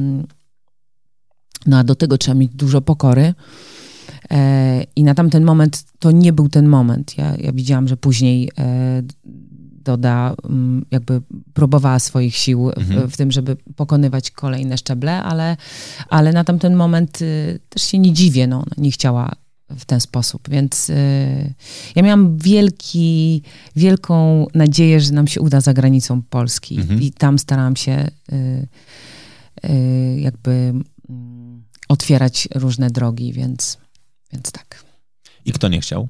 No a do tego trzeba mieć dużo pokory e, i na tamten moment to nie był ten moment. Ja, ja widziałam, że później e, Doda m, jakby próbowała swoich sił mhm. w, w tym, żeby pokonywać kolejne szczeble, ale, ale na tamten moment y, też się nie dziwię, no, ona nie chciała w ten sposób, więc y, ja miałam wielki, wielką nadzieję, że nam się uda za granicą Polski mhm. i tam starałam się y, y, jakby otwierać różne drogi, więc, więc tak. I kto nie chciał?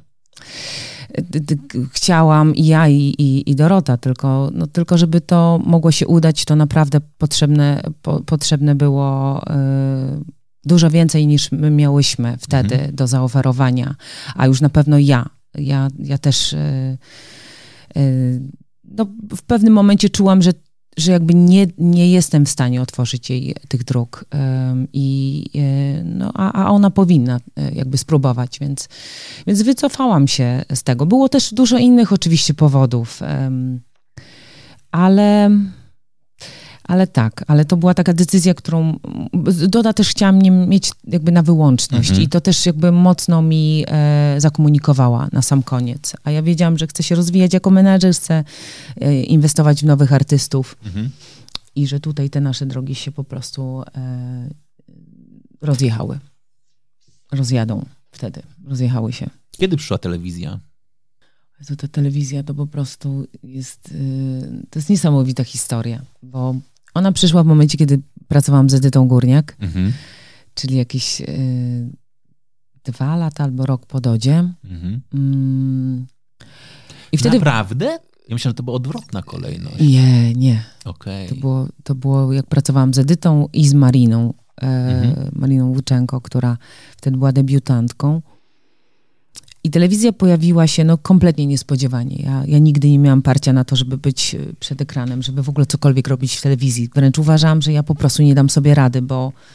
Chciałam i ja, i, i, i Dorota, tylko, no, tylko żeby to mogło się udać, to naprawdę potrzebne, po, potrzebne było y, dużo więcej niż my miałyśmy wtedy mhm. do zaoferowania, a już na pewno ja. Ja, ja też y, y, no, w pewnym momencie czułam, że że jakby nie, nie jestem w stanie otworzyć jej tych dróg um, i no, a, a ona powinna jakby spróbować, więc, więc wycofałam się z tego. Było też dużo innych oczywiście powodów, um, ale, ale tak, ale to była taka decyzja, którą Doda też chciała mnie mieć jakby na wyłączność mhm. i to też jakby mocno mi e, zakomunikowała na sam koniec. A ja wiedziałam, że chcę się rozwijać jako menadżer, chcę e, inwestować w nowych artystów mhm. i że tutaj te nasze drogi się po prostu e, rozjechały. Rozjadą wtedy, rozjechały się. Kiedy przyszła telewizja? To ta telewizja to po prostu jest, y, to jest niesamowita historia, bo ona przyszła w momencie, kiedy pracowałam z Edytą Górniak, mhm. czyli jakieś y, dwa lata albo rok po Dodzie. Mhm. Mm. I wtedy... Naprawdę? Ja myślałem, że to była odwrotna kolejność. Nie, nie. Okay. To było, to było, jak pracowałam z Edytą i z Mariną, e, mhm. Mariną Łuczenko, która wtedy była debiutantką. I telewizja pojawiła się no, kompletnie niespodziewanie. Ja, ja nigdy nie miałam parcia na to, żeby być przed ekranem, żeby w ogóle cokolwiek robić w telewizji. Wręcz uważałam, że ja po prostu nie dam sobie rady, bo,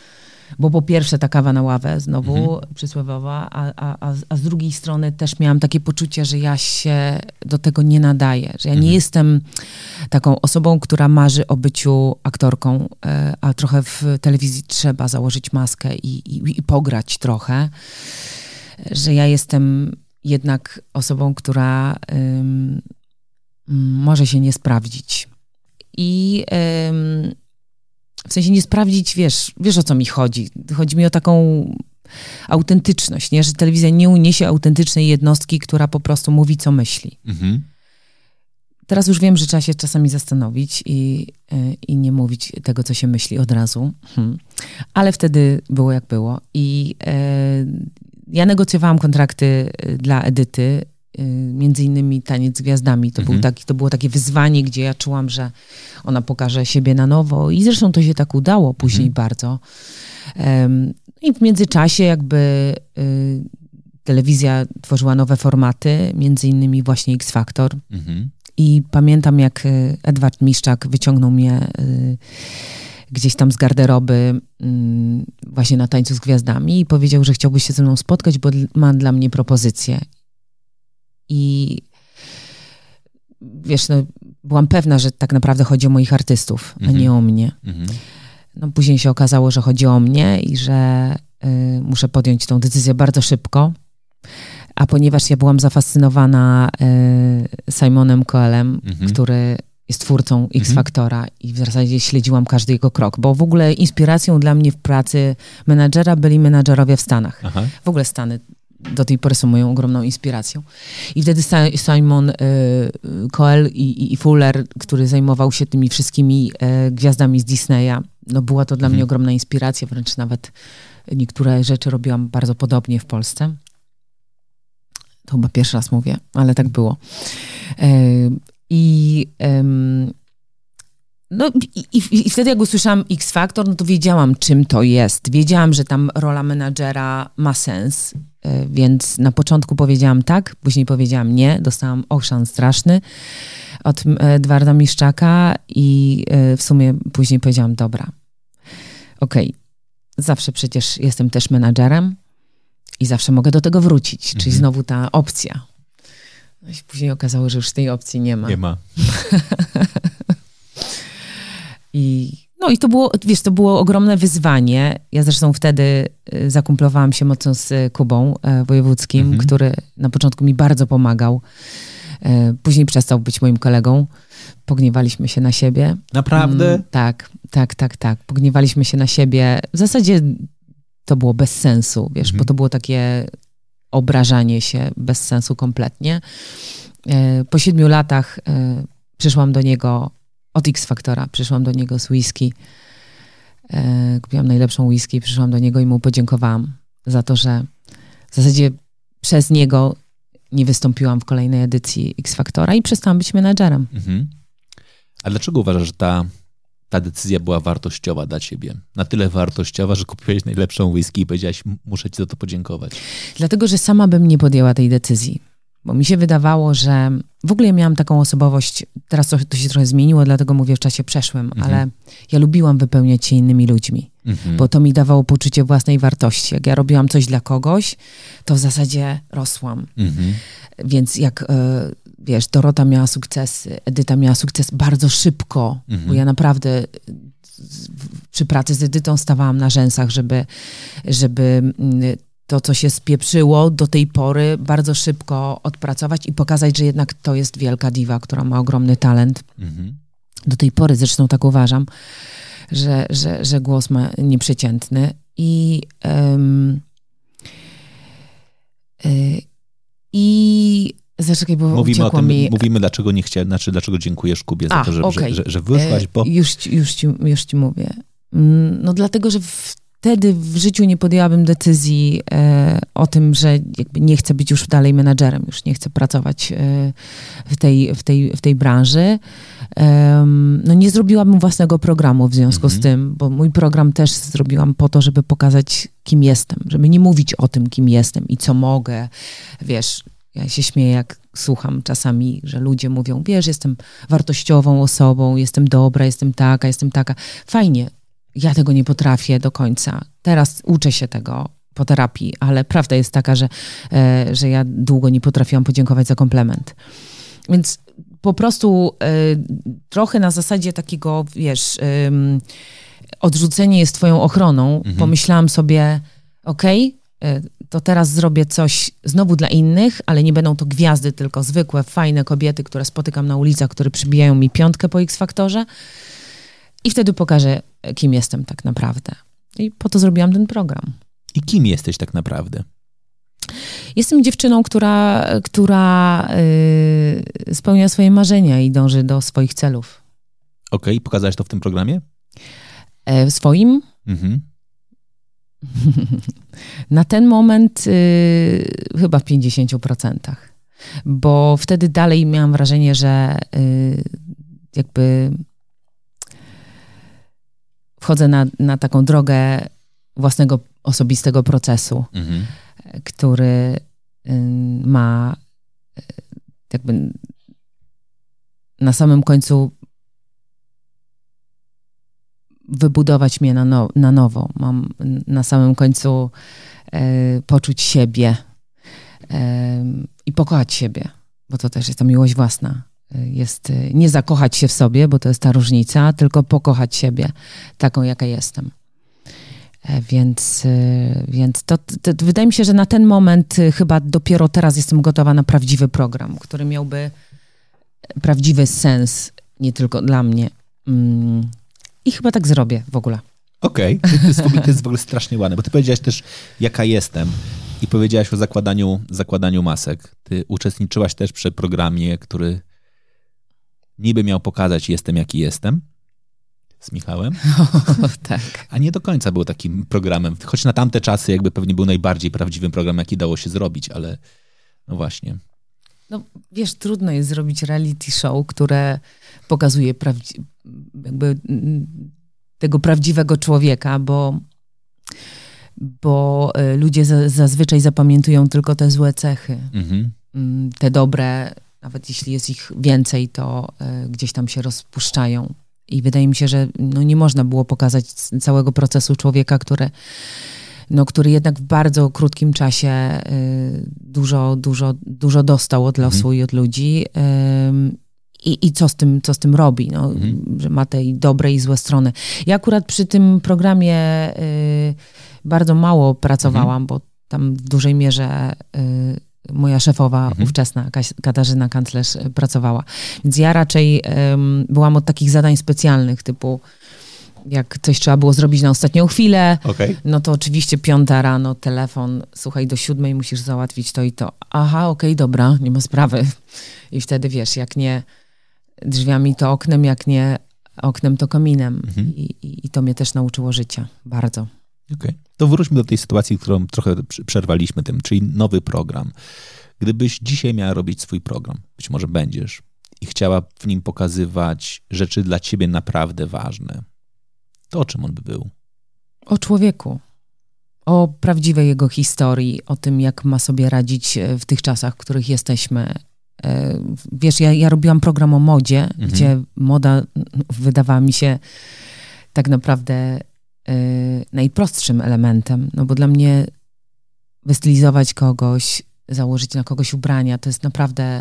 Bo po pierwsze ta kawa na ławę znowu Mhm. przysłowiowa, a, a, a, a z drugiej strony też miałam takie poczucie, że ja się do tego nie nadaję, że ja nie Mhm. jestem taką osobą, która marzy o byciu aktorką, e, a trochę w telewizji trzeba założyć maskę i, i, i pograć trochę, że ja jestem jednak osobą, która ym, może się nie sprawdzić. I ym, w sensie nie sprawdzić, wiesz, wiesz o co mi chodzi. Chodzi mi o taką autentyczność, nie? Że telewizja nie uniesie autentycznej jednostki, która po prostu mówi, co myśli. Mhm. Teraz już wiem, że trzeba się czasami zastanowić i, y, i nie mówić tego, co się myśli od razu. Hmm. Ale wtedy było jak było. I y, ja negocjowałam kontrakty dla Edyty, y, między innymi Taniec z Gwiazdami. To, Mhm. był taki, to było takie wyzwanie, gdzie ja czułam, że ona pokaże siebie na nowo i zresztą to się tak udało później Mhm. bardzo. Um, I w międzyczasie jakby y, telewizja tworzyła nowe formaty, między innymi właśnie X Factor. Mhm. I pamiętam, jak y, Edward Miszczak wyciągnął mnie y, gdzieś tam z garderoby y, właśnie na Tańcu z Gwiazdami i powiedział, że chciałby się ze mną spotkać, bo dl- ma dla mnie propozycję. I wiesz, no, byłam pewna, że tak naprawdę chodzi o moich artystów, Mhm. a nie o mnie. Mhm. No, później się okazało, że chodzi o mnie i że y, muszę podjąć tą decyzję bardzo szybko. A ponieważ ja byłam zafascynowana y, Simonem Coelem, Mhm. który jest twórcą X Mhm. Factora i w zasadzie śledziłam każdy jego krok, bo w ogóle inspiracją dla mnie w pracy menadżera byli menadżerowie w Stanach. Aha. W ogóle Stany do tej pory są moją ogromną inspiracją. I wtedy Sa- Simon y, Coel i, i Fuller, który zajmował się tymi wszystkimi y, gwiazdami z Disneya, no była to dla Mhm. mnie ogromna inspiracja, wręcz nawet niektóre rzeczy robiłam bardzo podobnie w Polsce. To chyba pierwszy raz mówię, ale tak było. Y, I ym, no i, i, i wtedy jak usłyszałam X Factor, no to wiedziałam, czym to jest. Wiedziałam, że tam rola menadżera ma sens, y, więc na początku powiedziałam tak, później powiedziałam nie. Dostałam ochrzan straszny od Edwarda Miszczaka i y, w sumie później powiedziałam dobra, okej, okay. Zawsze przecież jestem też menadżerem i zawsze mogę do tego wrócić, Mhm. czyli znowu ta opcja. No i później okazało, że już tej opcji nie ma. Nie ma. I, no i to było, wiesz, to było ogromne wyzwanie. Ja zresztą wtedy y, zakumplowałam się mocno z Kubą e, Wojewódzkim, Mhm. który na początku mi bardzo pomagał. E, później przestał być moim kolegą. Pogniewaliśmy się na siebie. Naprawdę? Mm, tak, tak, tak, tak. Pogniewaliśmy się na siebie. W zasadzie to było bez sensu, wiesz, Mhm. bo to było takie obrażanie się bez sensu kompletnie. E, po siedmiu latach e, przyszłam do niego od X Factora, przyszłam do niego z whisky. E, kupiłam najlepszą whisky, przyszłam do niego i mu podziękowałam za to, że w zasadzie przez niego nie wystąpiłam w kolejnej edycji X Factora i przestałam być menadżerem. Mhm. A dlaczego uważasz, że ta, ta decyzja była wartościowa dla ciebie? Na tyle wartościowa, że kupiłeś najlepszą whisky i powiedziałaś, muszę ci za to podziękować. Dlatego, że sama bym nie podjęła tej decyzji. Bo mi się wydawało, że w ogóle ja miałam taką osobowość, teraz to, to się trochę zmieniło, dlatego mówię w czasie przeszłym, Mhm. ale ja lubiłam wypełniać się innymi ludźmi, Mhm. bo to mi dawało poczucie własnej wartości. Jak ja robiłam coś dla kogoś, to w zasadzie rosłam. Mhm. Więc jak, e, wiesz, Dorota miała sukcesy, Edyta miała sukces bardzo szybko, Mhm. bo ja naprawdę z- w- przy pracy z Edytą stawałam na rzęsach, żeby, żeby mm, to, co się spieprzyło do tej pory, bardzo szybko odpracować i pokazać, że jednak to jest wielka diwa, która ma ogromny talent. Mhm. Do tej pory zresztą tak uważam, że, że, że głos ma nieprzeciętny. I, um, y, i zaczekaj, bo Mówimy o uciekło tym, mi... mówimy dlaczego nie chciałem, znaczy dlaczego dziękujesz Kubie za A, to, że, okej. że, że, że wyszłaś, bo... E, Już, ci- już, ci, już ci mówię. Mm, No dlatego, że wtedy w życiu nie podjęłabym decyzji e, o tym, że jakby nie chcę być już dalej menadżerem, już nie chcę pracować e, w, tej, w, tej, w tej branży. Em, no nie zrobiłabym własnego programu w związku Mhm. z tym, bo mój program też zrobiłam po to, żeby pokazać, kim jestem, żeby nie mówić o tym, kim jestem i co mogę. Wiesz, ja się śmieję, jak słucham czasami, że ludzie mówią, wiesz, jestem wartościową osobą, jestem dobra, jestem taka, jestem taka. Fajnie. ja tego nie potrafię do końca. Teraz uczę się tego po terapii, ale prawda jest taka, że, e, że ja długo nie potrafiłam podziękować za komplement. Więc po prostu e, trochę na zasadzie takiego, wiesz, e, odrzucenie jest twoją ochroną. Mhm. Pomyślałam sobie, okej, okay, to teraz zrobię coś znowu dla innych, ale nie będą to gwiazdy, tylko zwykłe, fajne kobiety, które spotykam na ulicach, które przybijają mi piątkę po X-Faktorze i wtedy pokażę, kim jestem tak naprawdę. I po to zrobiłam ten program. I kim jesteś tak naprawdę? Jestem dziewczyną, która, która yy, spełnia swoje marzenia i dąży do swoich celów. Okej, okay, pokazałeś to w tym programie? E, swoim? Mhm. Na ten moment yy, chyba w pięćdziesięciu procentach. Bo wtedy dalej miałam wrażenie, że yy, jakby wchodzę na, na taką drogę własnego osobistego procesu, mhm. który yy, ma yy, jakby na samym końcu wybudować mnie na, no, na nowo. Mam na samym końcu e, poczuć siebie e, i pokochać siebie, bo to też jest ta miłość własna. Jest e, nie zakochać się w sobie, bo to jest ta różnica, tylko pokochać siebie taką, jaka jestem. E, więc e, więc to, to, to wydaje mi się, że na ten moment e, chyba dopiero teraz jestem gotowa na prawdziwy program, który miałby prawdziwy sens, nie tylko dla mnie. Mm. I chyba tak zrobię w ogóle. Okej, okay. to, jest w ogóle, to jest w ogóle strasznie ładne, bo ty powiedziałaś też, jaka jestem i powiedziałaś o zakładaniu, zakładaniu masek. Ty uczestniczyłaś też przy programie, który niby miał pokazać jestem, jaki jestem, z Michałem. O, tak. A nie do końca był takim programem, choć na tamte czasy jakby pewnie był najbardziej prawdziwym programem, jaki dało się zrobić, ale no właśnie. No wiesz, trudno jest zrobić reality show, które pokazuje prawdzi- jakby tego prawdziwego człowieka, bo, bo ludzie za, zazwyczaj zapamiętują tylko te złe cechy. Mhm. Te dobre, nawet jeśli jest ich więcej, to y, gdzieś tam się rozpuszczają. I wydaje mi się, że no, nie można było pokazać całego procesu człowieka, który, no, który jednak w bardzo krótkim czasie y, dużo, dużo, dużo dostał od losu mhm. i od ludzi. Y, I, i co z tym, co z tym robi, no, mhm. że ma te dobre i złe strony. Ja akurat przy tym programie y, bardzo mało pracowałam, mhm. bo tam w dużej mierze y, moja szefowa mhm. ówczesna, Katarzyna Kanclerz, pracowała. Więc ja raczej y, byłam od takich zadań specjalnych, typu jak coś trzeba było zrobić na ostatnią chwilę, okay. no to oczywiście piąta rano, telefon, słuchaj, do siódmej musisz załatwić to i to. Aha, okej, okay, dobra, nie ma sprawy. I wtedy wiesz, jak nie drzwiami, to oknem, jak nie oknem, to kominem. Mhm. I, i, I to mnie też nauczyło życia. Bardzo. Okej. Okay. To wróćmy do tej sytuacji, którą trochę przerwaliśmy tym, czyli nowy program. Gdybyś dzisiaj miała robić swój program, być może będziesz, i chciała w nim pokazywać rzeczy dla ciebie naprawdę ważne, to o czym on by był? O człowieku. O prawdziwej jego historii, o tym, jak ma sobie radzić w tych czasach, w których jesteśmy. Wiesz, ja, ja robiłam program o modzie, mhm. gdzie moda wydawała mi się tak naprawdę y, najprostszym elementem, no bo dla mnie wystylizować kogoś, założyć na kogoś ubrania, to jest naprawdę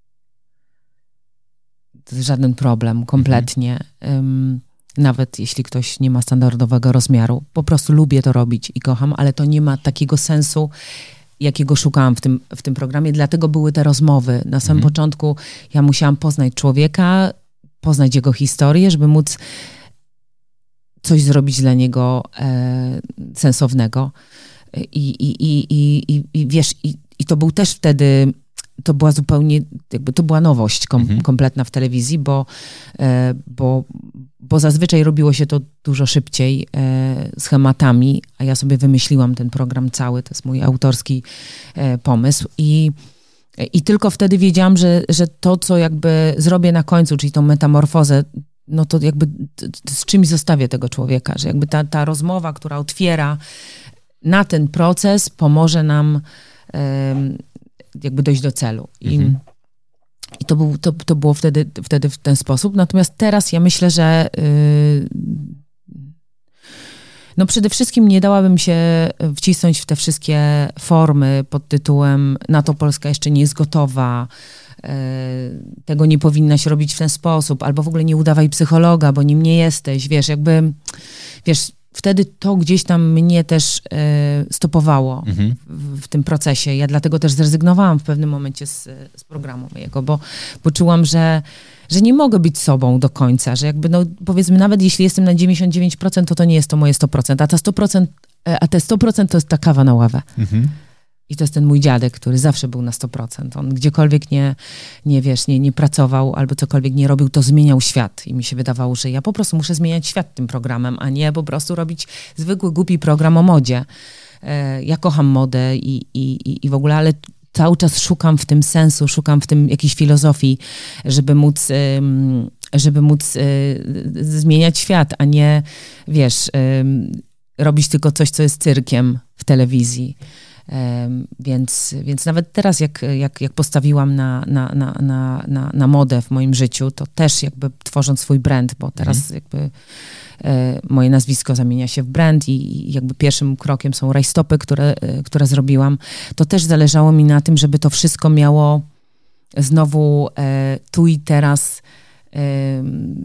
to jest żaden problem, kompletnie. Mhm. Y, nawet jeśli ktoś nie ma standardowego rozmiaru. Po prostu lubię to robić i kocham, ale to nie ma takiego sensu, jakiego szukałam w tym, w tym programie. Dlatego były te rozmowy. Na samym mhm. początku ja musiałam poznać człowieka, poznać jego historię, żeby móc coś zrobić dla niego e, sensownego. I, i, i, i, i, i wiesz, i, i to był też wtedy, to była zupełnie, jakby to była nowość kom, mhm. kompletna w telewizji, bo, e, bo, bo zazwyczaj robiło się to dużo szybciej, e, schematami, a ja sobie wymyśliłam ten program cały, to jest mój autorski e, pomysł i, i tylko wtedy wiedziałam, że, że to, co jakby zrobię na końcu, czyli tą metamorfozę, no to jakby z czymś zostawię tego człowieka, że jakby ta, ta rozmowa, która otwiera na ten proces, pomoże nam e, jakby dojść do celu. I, mhm. i to, był, to, to było wtedy, wtedy w ten sposób. Natomiast teraz ja myślę, że yy, No przede wszystkim nie dałabym się wcisnąć w te wszystkie formy pod tytułem na to Polska jeszcze nie jest gotowa, tego nie powinnaś robić w ten sposób, albo w ogóle nie udawaj psychologa, bo nim nie jesteś, wiesz, jakby, wiesz, wtedy to gdzieś tam mnie też stopowało mhm. w, w tym procesie. Ja dlatego też zrezygnowałam w pewnym momencie z, z programu mojego, bo poczułam, że że nie mogę być sobą do końca, że jakby, no powiedzmy, nawet jeśli jestem na dziewięćdziesiąt dziewięć procent, to to nie jest to moje sto procent, a, ta sto procent, a te sto procent to jest ta kawa na ławę. Mhm. I to jest ten mój dziadek, który zawsze był na sto procent. On gdziekolwiek nie, nie wiesz, nie, nie pracował albo cokolwiek nie robił, to zmieniał świat. I mi się wydawało, że ja po prostu muszę zmieniać świat tym programem, a nie po prostu robić zwykły, głupi program o modzie. Ja kocham modę i, i, i w ogóle, ale cały czas szukam w tym sensu, szukam w tym jakiejś filozofii, żeby móc, żeby móc zmieniać świat, a nie, wiesz, robić tylko coś, co jest cyrkiem w telewizji. Więc, więc nawet teraz, jak, jak, jak postawiłam na, na, na, na, na, na modę w moim życiu, to też jakby tworząc swój brand, bo teraz mhm. jakby e, moje nazwisko zamienia się w brand i, i jakby pierwszym krokiem są rajstopy, które, które zrobiłam, to też zależało mi na tym, żeby to wszystko miało znowu e, tu i teraz e,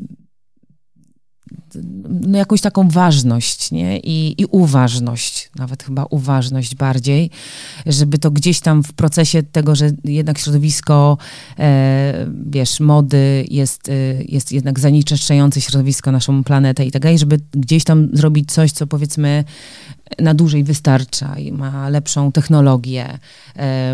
no jakąś taką ważność, nie? I, i uważność, nawet chyba uważność bardziej, żeby to gdzieś tam w procesie tego, że jednak środowisko, e, wiesz, mody jest, e, jest jednak zanieczyszczające środowisko, naszą planetę i tak dalej, żeby gdzieś tam zrobić coś, co powiedzmy na dłużej wystarcza i ma lepszą technologię, e,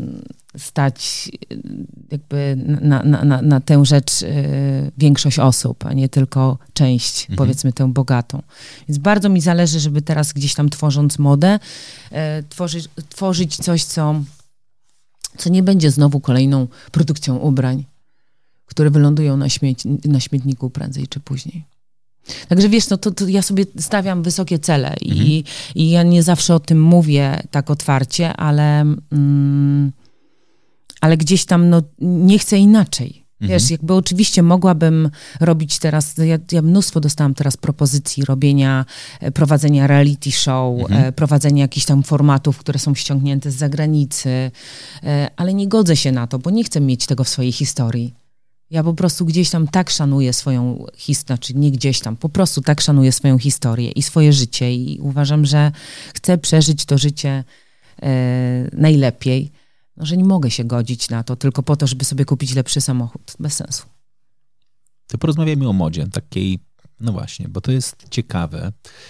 stać jakby na, na, na, na tę rzecz y, większość osób, a nie tylko część, mhm. powiedzmy tę bogatą. Więc bardzo mi zależy, żeby teraz gdzieś tam tworząc modę, y, tworzyć, tworzyć coś, co, co nie będzie znowu kolejną produkcją ubrań, które wylądują na, śmieć, na śmietniku prędzej czy później. Także wiesz, no to, to ja sobie stawiam wysokie cele i, mhm. i ja nie zawsze o tym mówię tak otwarcie, ale... Mm, ale gdzieś tam no, nie chcę inaczej. Wiesz, mhm. jakby oczywiście mogłabym robić teraz, ja, ja mnóstwo dostałam teraz propozycji robienia, prowadzenia reality show, mhm. e, prowadzenia jakichś tam formatów, które są ściągnięte z zagranicy, e, ale nie godzę się na to, bo nie chcę mieć tego w swojej historii. Ja po prostu gdzieś tam tak szanuję swoją historię, znaczy nie gdzieś tam, po prostu tak szanuję swoją historię i swoje życie i uważam, że chcę przeżyć to życie e, najlepiej. No, że nie mogę się godzić na to tylko po to, żeby sobie kupić lepszy samochód. Bez sensu. To porozmawiajmy o modzie, takiej, no właśnie, bo to jest ciekawe.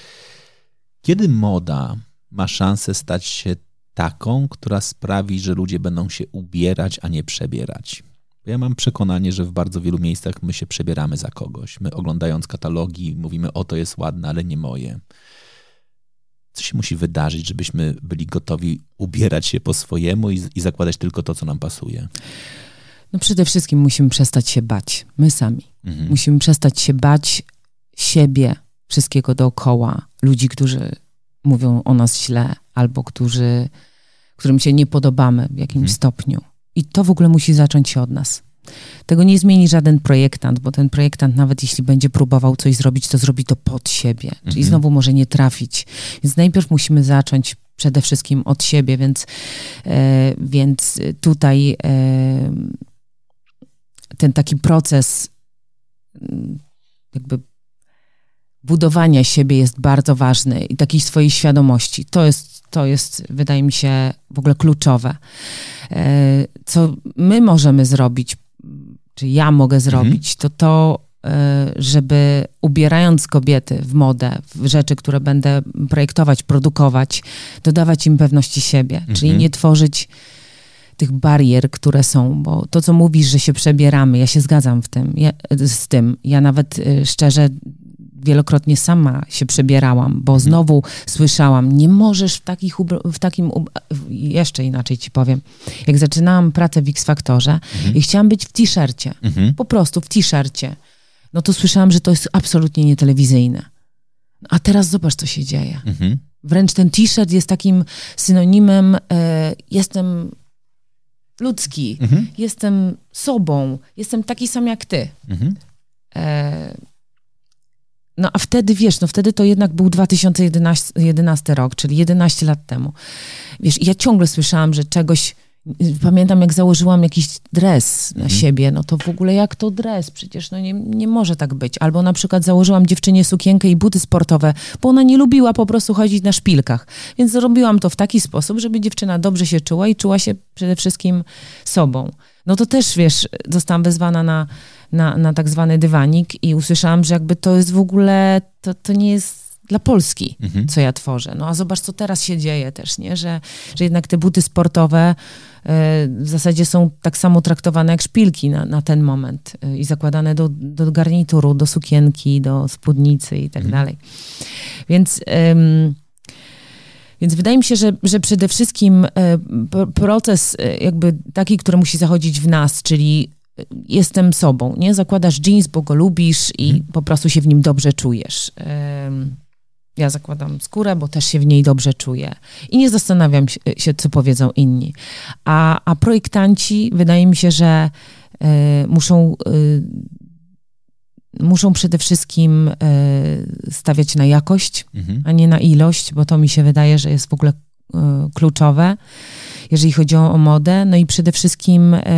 Kiedy moda ma szansę stać się taką, która sprawi, że ludzie będą się ubierać, a nie przebierać? Ja mam przekonanie, że w bardzo wielu miejscach my się przebieramy za kogoś. My oglądając katalogi mówimy, o to jest ładne, ale nie moje. Co się musi wydarzyć, żebyśmy byli gotowi ubierać się po swojemu i, i zakładać tylko to, co nam pasuje? No przede wszystkim musimy przestać się bać. My sami. Mhm. Musimy przestać się bać siebie, wszystkiego dookoła. Ludzi, którzy mówią o nas źle albo którzy, którym się nie podobamy w jakimś mhm. stopniu. I to w ogóle musi zacząć się od nas. Tego nie zmieni żaden projektant, bo ten projektant nawet jeśli będzie próbował coś zrobić, to zrobi to pod siebie. Mhm. Czyli znowu może nie trafić. Więc najpierw musimy zacząć przede wszystkim od siebie, więc, e, więc tutaj e, ten taki proces jakby budowania siebie jest bardzo ważny i takiej swojej świadomości. To jest, to jest, wydaje mi się, w ogóle kluczowe. E, co my możemy zrobić, czy ja mogę zrobić, mhm. to to, żeby ubierając kobiety w modę, w rzeczy, które będę projektować, produkować, dodawać im pewności siebie, mhm. czyli nie tworzyć tych barier, które są, bo to, co mówisz, że się przebieramy, ja się zgadzam w tym, ja, z tym. Ja nawet szczerze wielokrotnie sama się przebierałam, bo znowu mhm. słyszałam, nie możesz w, takich w takim, jeszcze inaczej ci powiem, jak zaczynałam pracę w X-Faktorze mhm. i chciałam być w t-shircie, mhm. po prostu w t-shircie, no to słyszałam, że to jest absolutnie nietelewizyjne. A teraz zobacz, co się dzieje. Mhm. Wręcz ten t-shirt jest takim synonimem, e, jestem ludzki, mhm. jestem sobą, jestem taki sam jak ty. Mhm. E, No a wtedy, wiesz, no wtedy to jednak był dwa tysiące jedenasty rok, czyli jedenaście lat temu. Wiesz, ja ciągle słyszałam, że czegoś, pamiętam jak założyłam jakiś dres na siebie, no to w ogóle jak to dres? Przecież no nie, nie może tak być. Albo na przykład założyłam dziewczynie sukienkę i buty sportowe, bo ona nie lubiła po prostu chodzić na szpilkach. Więc zrobiłam to w taki sposób, żeby dziewczyna dobrze się czuła i czuła się przede wszystkim sobą. No to też, wiesz, zostałam wezwana na, na, na tak zwany dywanik i usłyszałam, że jakby to jest w ogóle, to, to nie jest dla Polski, mhm. co ja tworzę. No a zobacz, co teraz się dzieje też, nie? Że, że jednak te buty sportowe y, w zasadzie są tak samo traktowane jak szpilki na, na ten moment y, i zakładane do, do garnituru, do sukienki, do spódnicy i tak mhm. dalej. Więc... Ym, Więc wydaje mi się, że, że przede wszystkim proces jakby taki, który musi zachodzić w nas, czyli jestem sobą, nie? Zakładasz jeans, bo go lubisz i hmm. po prostu się w nim dobrze czujesz. Ja zakładam skórę, bo też się w niej dobrze czuję. I nie zastanawiam się, co powiedzą inni. A, a projektanci, wydaje mi się, że muszą... Muszą przede wszystkim y, stawiać na jakość, mhm. a nie na ilość, bo to mi się wydaje, że jest w ogóle y, kluczowe, jeżeli chodzi o, o modę. No i przede wszystkim y,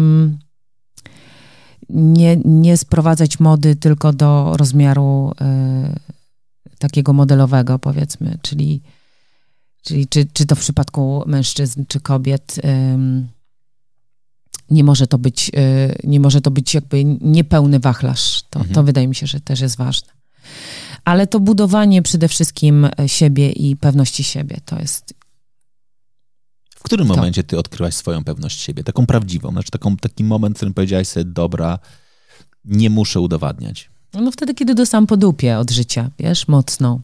nie, nie sprowadzać mody tylko do rozmiaru y, takiego modelowego, powiedzmy, czyli, czyli czy, czy to w przypadku mężczyzn, czy kobiet, y, Nie może to być, nie może to być jakby niepełny wachlarz. To, mhm. to wydaje mi się, że też jest ważne. Ale to budowanie przede wszystkim siebie i pewności siebie, to jest... W którym to. momencie ty odkryłaś swoją pewność siebie? Taką prawdziwą, znaczy taką, taki moment, w którym powiedziałaś sobie, dobra, nie muszę udowadniać. No wtedy, kiedy dostałam po dupie od życia, wiesz, mocno.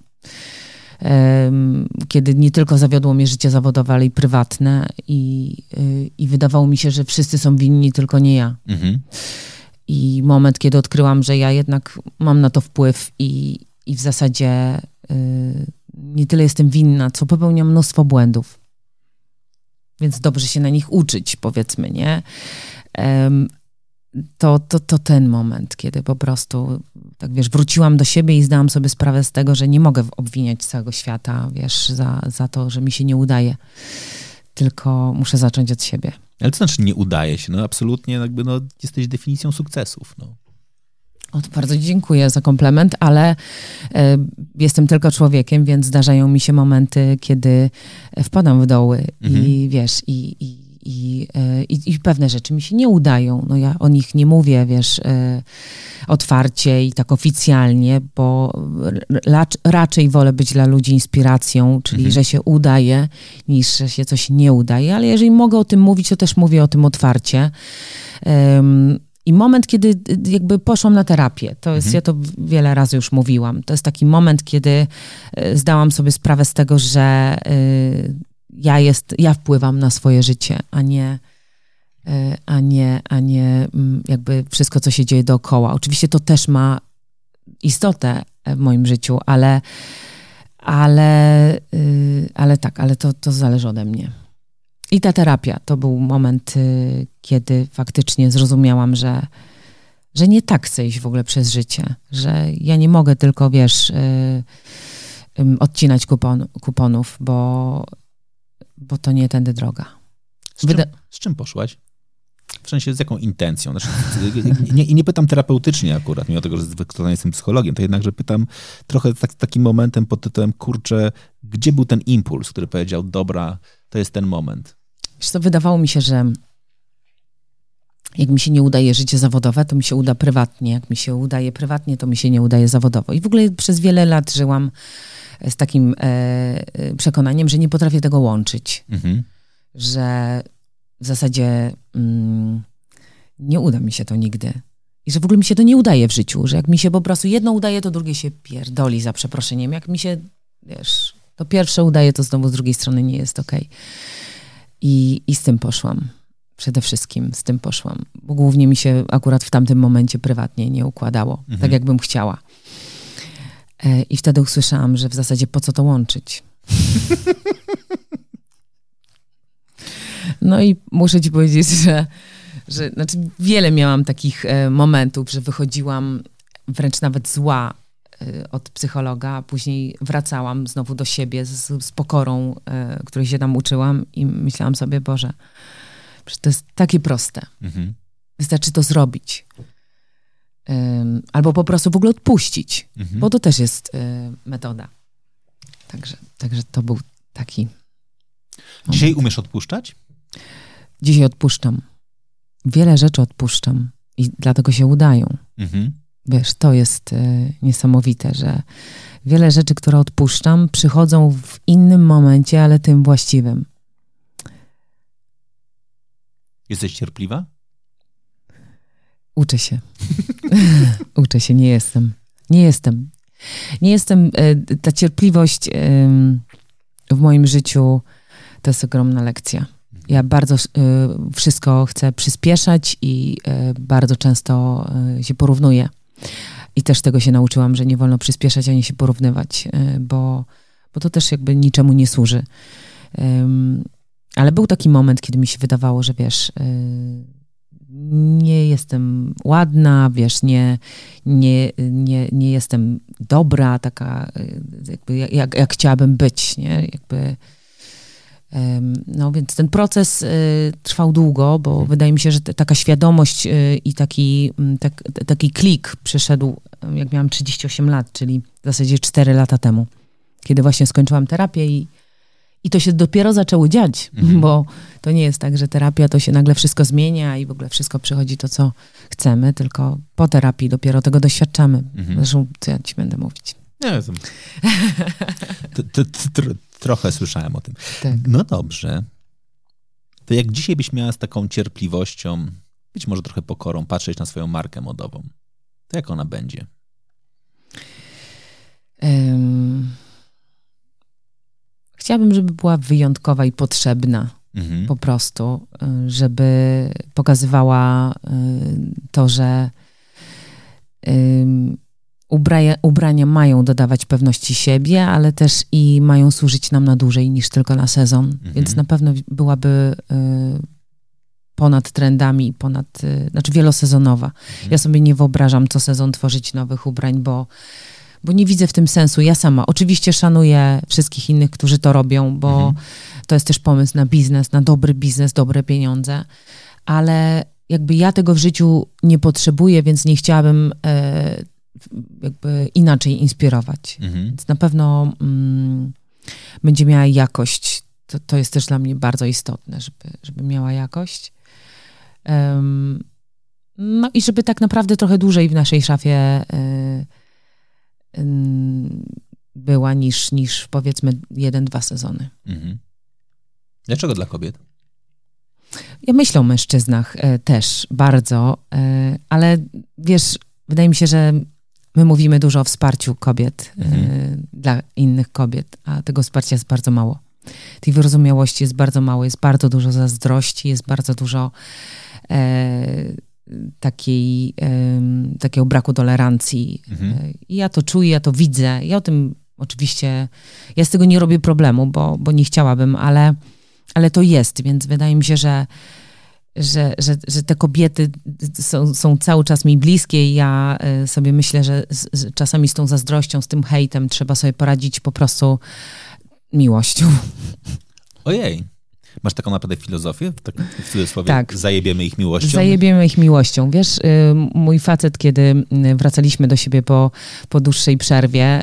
Kiedy nie tylko zawiodło mnie życie zawodowe, ale i prywatne i, i wydawało mi się, że wszyscy są winni, tylko nie ja. Mhm. I moment, kiedy odkryłam, że ja jednak mam na to wpływ i, i w zasadzie y, nie tyle jestem winna, co popełniam mnóstwo błędów. Więc dobrze się na nich uczyć, powiedzmy, nie? Um, To, to, to ten moment, kiedy po prostu, tak wiesz, wróciłam do siebie i zdałam sobie sprawę z tego, że nie mogę obwiniać całego świata, wiesz, za, za to, że mi się nie udaje. Tylko muszę zacząć od siebie. Ale co znaczy nie udaje się? No absolutnie jakby, no, jesteś definicją sukcesów, no. O, to bardzo dziękuję za komplement, ale y, jestem tylko człowiekiem, więc zdarzają mi się momenty, kiedy wpadam w doły mhm. i wiesz, i, i I, i, I pewne rzeczy mi się nie udają. No ja o nich nie mówię, wiesz, otwarcie i tak oficjalnie, bo racz, raczej wolę być dla ludzi inspiracją, czyli mhm. że się udaje, niż że się coś nie udaje. Ale jeżeli mogę o tym mówić, to też mówię o tym otwarcie. Um, I moment, kiedy jakby poszłam na terapię, to jest, mhm. ja to wiele razy już mówiłam, to jest taki moment, kiedy zdałam sobie sprawę z tego, że y, Ja, jest, ja wpływam na swoje życie, a nie, a nie, a nie jakby wszystko, co się dzieje dookoła. Oczywiście to też ma istotę w moim życiu, ale, ale, ale tak, ale to, to zależy ode mnie. I ta terapia to był moment, kiedy faktycznie zrozumiałam, że, że nie tak chcę iść w ogóle przez życie, że ja nie mogę tylko, wiesz, odcinać kupon, kuponów, bo bo to nie tędy droga. Z czym, Wyda- z czym poszłaś? W sensie z jaką intencją? Znaczy, nie, I nie pytam terapeutycznie akurat, mimo tego, że zwykle jestem psychologiem, to jednakże pytam trochę tak, takim momentem pod tytułem, kurczę, gdzie był ten impuls, który powiedział, dobra, to jest ten moment? Wiesz co, wydawało mi się, że jak mi się nie udaje życie zawodowe, to mi się uda prywatnie. Jak mi się udaje prywatnie, to mi się nie udaje zawodowo. I w ogóle przez wiele lat żyłam z takim e, przekonaniem, że nie potrafię tego łączyć. Mhm. Że w zasadzie mm, nie uda mi się to nigdy. I że w ogóle mi się to nie udaje w życiu. Że jak mi się po prostu jedno udaje, to drugie się pierdoli, za przeproszeniem. Jak mi się, wiesz, to pierwsze udaje, to znowu z drugiej strony nie jest okej. I, I z tym poszłam. Przede wszystkim z tym poszłam. Bo głównie mi się akurat w tamtym momencie prywatnie nie układało. Mhm. Tak jakbym chciała. I wtedy usłyszałam, że w zasadzie po co to łączyć. No i muszę ci powiedzieć, że, że znaczy wiele miałam takich momentów, że wychodziłam wręcz nawet zła y, od psychologa, a później wracałam znowu do siebie z, z pokorą, y, której się tam uczyłam i myślałam sobie, Boże, przecież to jest takie proste. Mhm. Wystarczy to zrobić. Y, albo po prostu w ogóle odpuścić, mhm. bo to też jest y, metoda. Także, także to był taki... Dzisiaj umiesz odpuszczać? Dzisiaj odpuszczam. Wiele rzeczy odpuszczam i dlatego się udają. Mhm. Wiesz, to jest y, niesamowite, że wiele rzeczy, które odpuszczam, przychodzą w innym momencie, ale tym właściwym. Jesteś cierpliwa? Uczę się. Uczę się, nie jestem. Nie jestem. Nie jestem. Y, ta cierpliwość y, w moim życiu to jest ogromna lekcja. Ja bardzo y, wszystko chcę przyspieszać i y, bardzo często y, się porównuję. I też tego się nauczyłam, że nie wolno przyspieszać ani się porównywać, y, bo, bo to też jakby niczemu nie służy. Y, ale był taki moment, kiedy mi się wydawało, że wiesz, y, nie jestem ładna, wiesz, nie, nie, nie, nie jestem dobra, taka jakby jak, jak chciałabym być, nie? Jakby... No więc ten proces y, trwał długo, bo hmm. wydaje mi się, że t- taka świadomość y, i taki, tak, taki klik przyszedł, jak miałam trzydzieści osiem lat, czyli w zasadzie cztery lata temu, kiedy właśnie skończyłam terapię i, i to się dopiero zaczęło dziać, hmm. bo to nie jest tak, że terapia to się nagle wszystko zmienia i w ogóle wszystko przychodzi to, co chcemy, tylko po terapii dopiero tego doświadczamy. Hmm. Zresztą co ja ci będę mówić. Nie wiem. Trochę słyszałem o tym. Tak. No dobrze. To jak dzisiaj byś miała z taką cierpliwością, być może trochę pokorą, patrzeć na swoją markę modową, to jak ona będzie? Um, chciałabym, żeby była wyjątkowa i potrzebna. Mhm. Po prostu. Żeby pokazywała to, że um, Ubraja, ubrania mają dodawać pewności siebie, ale też i mają służyć nam na dłużej niż tylko na sezon. Mhm. Więc na pewno byłaby y, ponad trendami, ponad, y, znaczy wielosezonowa. Mhm. Ja sobie nie wyobrażam co sezon tworzyć nowych ubrań, bo, bo nie widzę w tym sensu. Ja sama oczywiście szanuję wszystkich innych, którzy to robią, bo mhm. to jest też pomysł na biznes, na dobry biznes, dobre pieniądze, ale jakby ja tego w życiu nie potrzebuję, więc nie chciałabym y, jakby inaczej inspirować. Mhm. Więc na pewno mm, będzie miała jakość. To, to jest też dla mnie bardzo istotne, żeby, żeby miała jakość. Um, no i żeby tak naprawdę trochę dłużej w naszej szafie y, y, była niż, niż powiedzmy jeden, dwa sezony. Mhm. Dlaczego dla kobiet? Ja myślę o mężczyznach y, też bardzo, y, ale wiesz, wydaje mi się, że my mówimy dużo o wsparciu kobiet mhm. y, dla innych kobiet, a tego wsparcia jest bardzo mało. Tej wyrozumiałości jest bardzo mało, jest bardzo dużo zazdrości, jest bardzo dużo e, takiej, e, takiego braku tolerancji. Mhm. I ja to czuję, ja to widzę. Ja o tym oczywiście, ja z tego nie robię problemu, bo, bo nie chciałabym, ale, ale to jest, więc wydaje mi się, że Że, że, że te kobiety są, są cały czas mi bliskie i ja sobie myślę, że z, z, czasami z tą zazdrością, z tym hejtem trzeba sobie poradzić po prostu miłością. Ojej. Masz taką naprawdę filozofię? Tak w cudzysłowie? Tak. Zajebiemy ich miłością? Zajebiemy ich miłością. Wiesz, mój facet, kiedy wracaliśmy do siebie po, po dłuższej przerwie,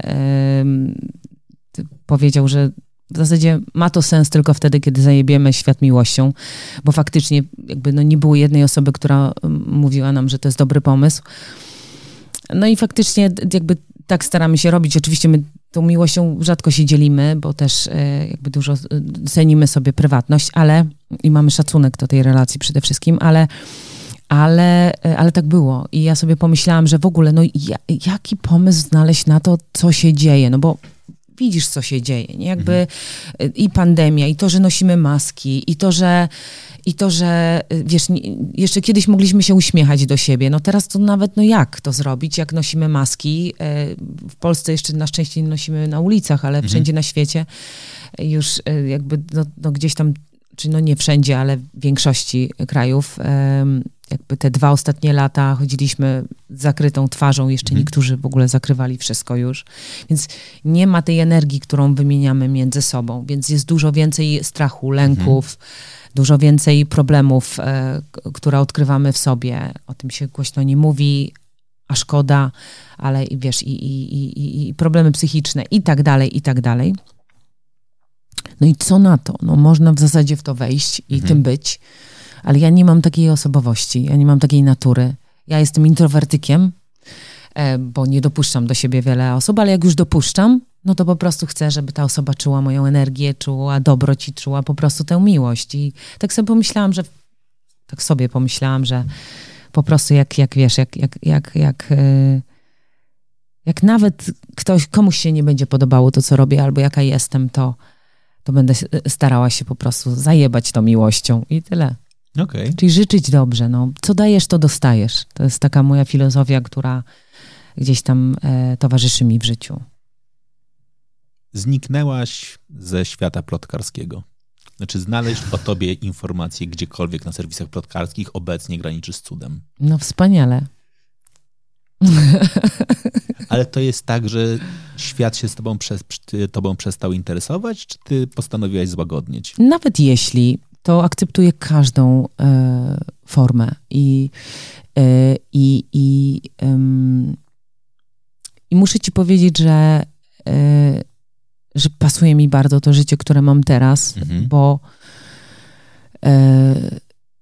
powiedział, że w zasadzie ma to sens tylko wtedy, kiedy zajebiemy świat miłością, bo faktycznie jakby no nie było jednej osoby, która mówiła nam, że to jest dobry pomysł. No i faktycznie jakby tak staramy się robić. Oczywiście my tą miłością rzadko się dzielimy, bo też jakby dużo cenimy sobie prywatność, ale i mamy szacunek do tej relacji przede wszystkim, ale Ale, ale tak było. I ja sobie pomyślałam, że w ogóle, no ja, jaki pomysł znaleźć na to, co się dzieje, no bo widzisz, co się dzieje, nie? Jakby mhm. i pandemia, i to, że nosimy maski, i to, że, i to, że wiesz, jeszcze kiedyś mogliśmy się uśmiechać do siebie, no teraz to nawet, no jak to zrobić, jak nosimy maski? W Polsce jeszcze na szczęście nie nosimy na ulicach, ale mhm. wszędzie na świecie już jakby no, no gdzieś tam, czy no nie wszędzie, ale w większości krajów jakby te dwa ostatnie lata chodziliśmy z zakrytą twarzą, jeszcze Mhm. niektórzy w ogóle zakrywali wszystko już. Więc nie ma tej energii, którą wymieniamy między sobą, więc jest dużo więcej strachu, lęków, dużo więcej problemów, e, k- które odkrywamy w sobie. O tym się głośno nie mówi, a szkoda, ale i wiesz, i, i, i, i- i problemy psychiczne i tak dalej, i tak dalej. No i co na to? No można w zasadzie w to wejść i Mhm. tym być, ale ja nie mam takiej osobowości, ja nie mam takiej natury. Ja jestem introwertykiem, e, bo nie dopuszczam do siebie wiele osób, ale jak już dopuszczam, no to po prostu chcę, żeby ta osoba czuła moją energię, czuła dobroć i czuła po prostu tę miłość. I tak sobie pomyślałam, że tak sobie pomyślałam, że po prostu jak, jak wiesz, jak, jak, jak, jak, e, jak nawet ktoś, komuś się nie będzie podobało to, co robię, albo jaka jestem, to, to będę s- starała się po prostu zajebać tą miłością i tyle. Okej. Czyli życzyć dobrze. No. Co dajesz, to dostajesz. To jest taka moja filozofia, która gdzieś tam e, towarzyszy mi w życiu. Zniknęłaś ze świata plotkarskiego. Znaczy znaleźć o tobie informacje gdziekolwiek na serwisach plotkarskich obecnie graniczy z cudem. No wspaniale. Ale to jest tak, że świat się z tobą, przez, ty- tobą przestał interesować, czy ty postanowiłaś złagodnieć? Nawet jeśli, to akceptuję każdą e, formę i, e, i, i, em, i muszę ci powiedzieć, że, e, że pasuje mi bardzo to życie, które mam teraz, Mhm. bo e,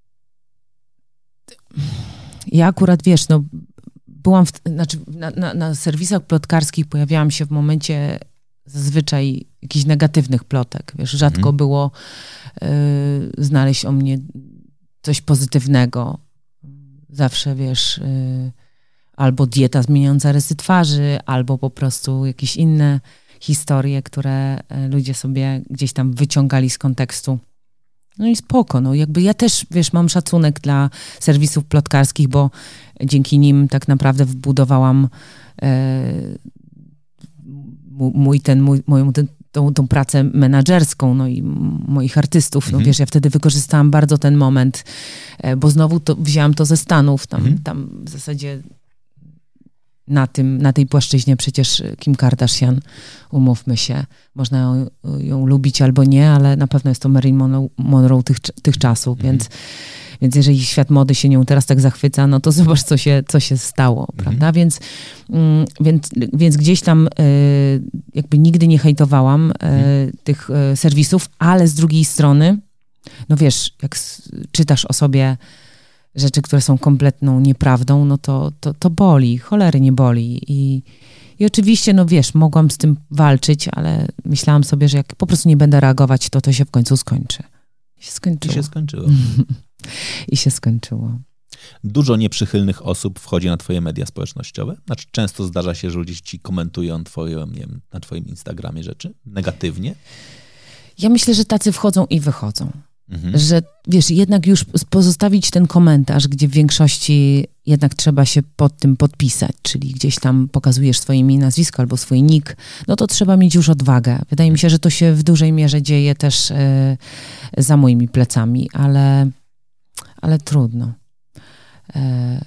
ja akurat, wiesz, no byłam w, znaczy na, na, na serwisach plotkarskich pojawiałam się w momencie zazwyczaj jakichś negatywnych plotek. Wiesz, rzadko Mhm. było y, znaleźć o mnie coś pozytywnego. Zawsze, wiesz, y, albo dieta zmieniająca rysy twarzy, albo po prostu jakieś inne historie, które y, ludzie sobie gdzieś tam wyciągali z kontekstu. No i spoko, no jakby ja też, wiesz, mam szacunek dla serwisów plotkarskich, bo dzięki nim tak naprawdę wbudowałam e, mój ten, mój, moją ten, tą, tą pracę menadżerską, no i m- moich artystów. No Mhm. wiesz, ja wtedy wykorzystałam bardzo ten moment, e, bo znowu to, wzięłam to ze Stanów, tam, Mhm. tam w zasadzie na, tym, na tej płaszczyźnie przecież Kim Kardashian, umówmy się, można ją, ją lubić albo nie, ale na pewno jest to Marilyn Monroe, Monroe tych, tych czasów, Mhm. więc, więc jeżeli świat mody się nią teraz tak zachwyca, no to zobacz, co się, co się stało, Mhm. prawda? Więc, mm, więc, więc gdzieś tam y, jakby nigdy nie hejtowałam y, Mhm. tych y, serwisów, ale z drugiej strony, no wiesz, jak s- czytasz o sobie rzeczy, które są kompletną nieprawdą, no to, to, to boli, cholery nie boli. I, I oczywiście, no wiesz, mogłam z tym walczyć, ale myślałam sobie, że jak po prostu nie będę reagować, to to się w końcu skończy. I się I skończyło. się skończyło. I się skończyło. Dużo nieprzychylnych osób wchodzi na twoje media społecznościowe. Znaczy często zdarza się, że ludzie ci komentują twoje, nie wiem, na twoim Instagramie rzeczy negatywnie. Ja myślę, że tacy wchodzą i wychodzą. Mhm. Że wiesz, jednak już pozostawić ten komentarz, gdzie w większości jednak trzeba się pod tym podpisać, czyli gdzieś tam pokazujesz swoje imię i nazwisko albo swój nick, no to trzeba mieć już odwagę. Wydaje mi się, że to się w dużej mierze dzieje też e, za moimi plecami, ale, ale trudno. E,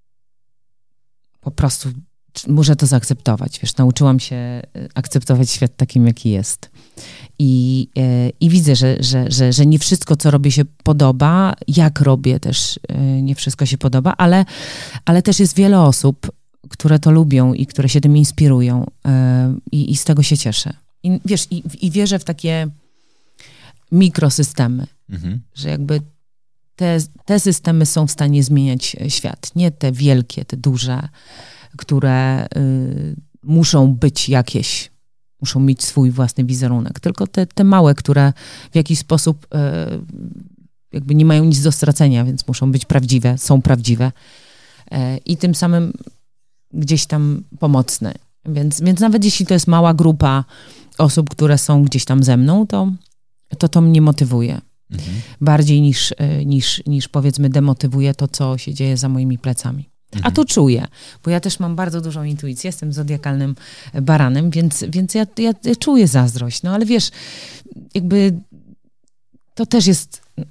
po prostu muszę to zaakceptować. Wiesz, nauczyłam się e, akceptować świat takim, jaki jest. I, e, i widzę, że, że, że, że nie wszystko, co robię, się podoba. Jak robię, też e, nie wszystko się podoba, ale, ale też jest wiele osób, które to lubią i które się tym inspirują. E, i, I z tego się cieszę. I, wiesz, i, i wierzę w takie mikrosystemy, Mhm. że jakby te, te systemy są w stanie zmieniać świat. Nie te wielkie, te duże, które y, muszą być jakieś, muszą mieć swój własny wizerunek. Tylko te, te małe, które w jakiś sposób y, jakby nie mają nic do stracenia, więc muszą być prawdziwe, są prawdziwe y, i tym samym gdzieś tam pomocne. Więc, więc nawet jeśli to jest mała grupa osób, które są gdzieś tam ze mną, to to, to mnie motywuje. Mhm. Bardziej niż, y, niż, niż powiedzmy demotywuje to, co się dzieje za moimi plecami. A to czuję, bo ja też mam bardzo dużą intuicję, jestem zodiakalnym baranem, więc, więc ja, ja, ja czuję zazdrość. No ale wiesz, jakby to też jest,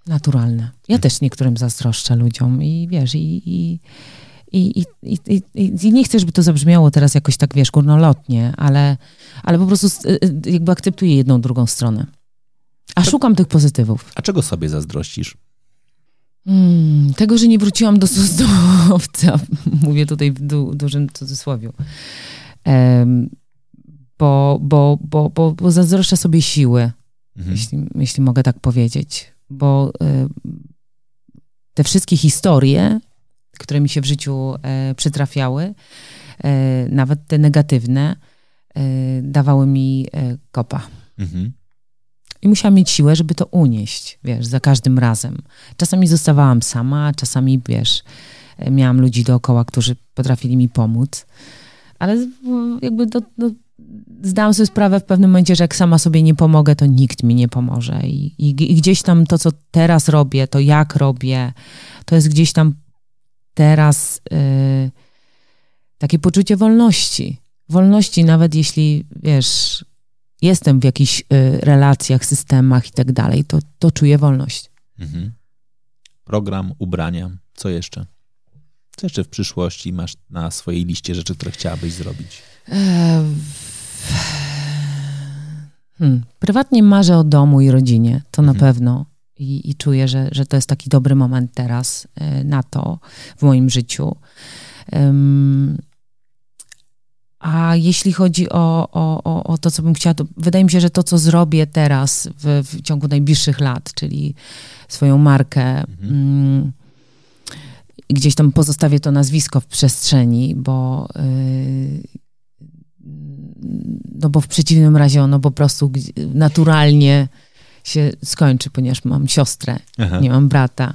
naturalne. Ja też niektórym zazdroszczę ludziom i wiesz, i, i, i, i, i, i, i nie chcę, żeby to zabrzmiało teraz jakoś tak, wiesz, górnolotnie, ale, ale po prostu jakby akceptuję jedną, drugą stronę. A szukam tych pozytywów. A czego sobie zazdrościsz? Hmm, tego, że nie wróciłam do Sosnowca. Mówię tutaj w du- dużym cudzysłowiu. Um, bo, bo, bo, bo, bo zazdroszczę sobie siły, mhm. jeśli, jeśli mogę tak powiedzieć. Bo y, te wszystkie historie, które mi się w życiu y, przytrafiały, y, nawet te negatywne, y, dawały mi y, kopa. Mhm. I musiałam mieć siłę, żeby to unieść, wiesz, za każdym razem. Czasami zostawałam sama, czasami, wiesz, miałam ludzi dookoła, którzy potrafili mi pomóc, ale jakby do, do, zdałam sobie sprawę w pewnym momencie, że jak sama sobie nie pomogę, to nikt mi nie pomoże. I, i, i gdzieś tam to, co teraz robię, to jak robię, to jest gdzieś tam teraz yy, takie poczucie wolności. Wolności, nawet jeśli, wiesz, jestem w jakichś y, relacjach, systemach i tak dalej, to, to czuję wolność. Mhm. Program, ubrania, co jeszcze? Co jeszcze w przyszłości masz na swojej liście rzeczy, które chciałabyś zrobić? E, hmm. Prywatnie marzę o domu i rodzinie, to mhm. na pewno. I, i czuję, że, że to jest taki dobry moment teraz y, na to w moim życiu. Um, A jeśli chodzi o, o, o to, co bym chciała, to wydaje mi się, że to, co zrobię teraz w, w ciągu najbliższych lat, czyli swoją markę, mhm. mm, gdzieś tam pozostawię to nazwisko w przestrzeni, bo, yy, no bo w przeciwnym razie ono po prostu naturalnie się skończy, ponieważ mam siostrę, Aha. nie mam brata.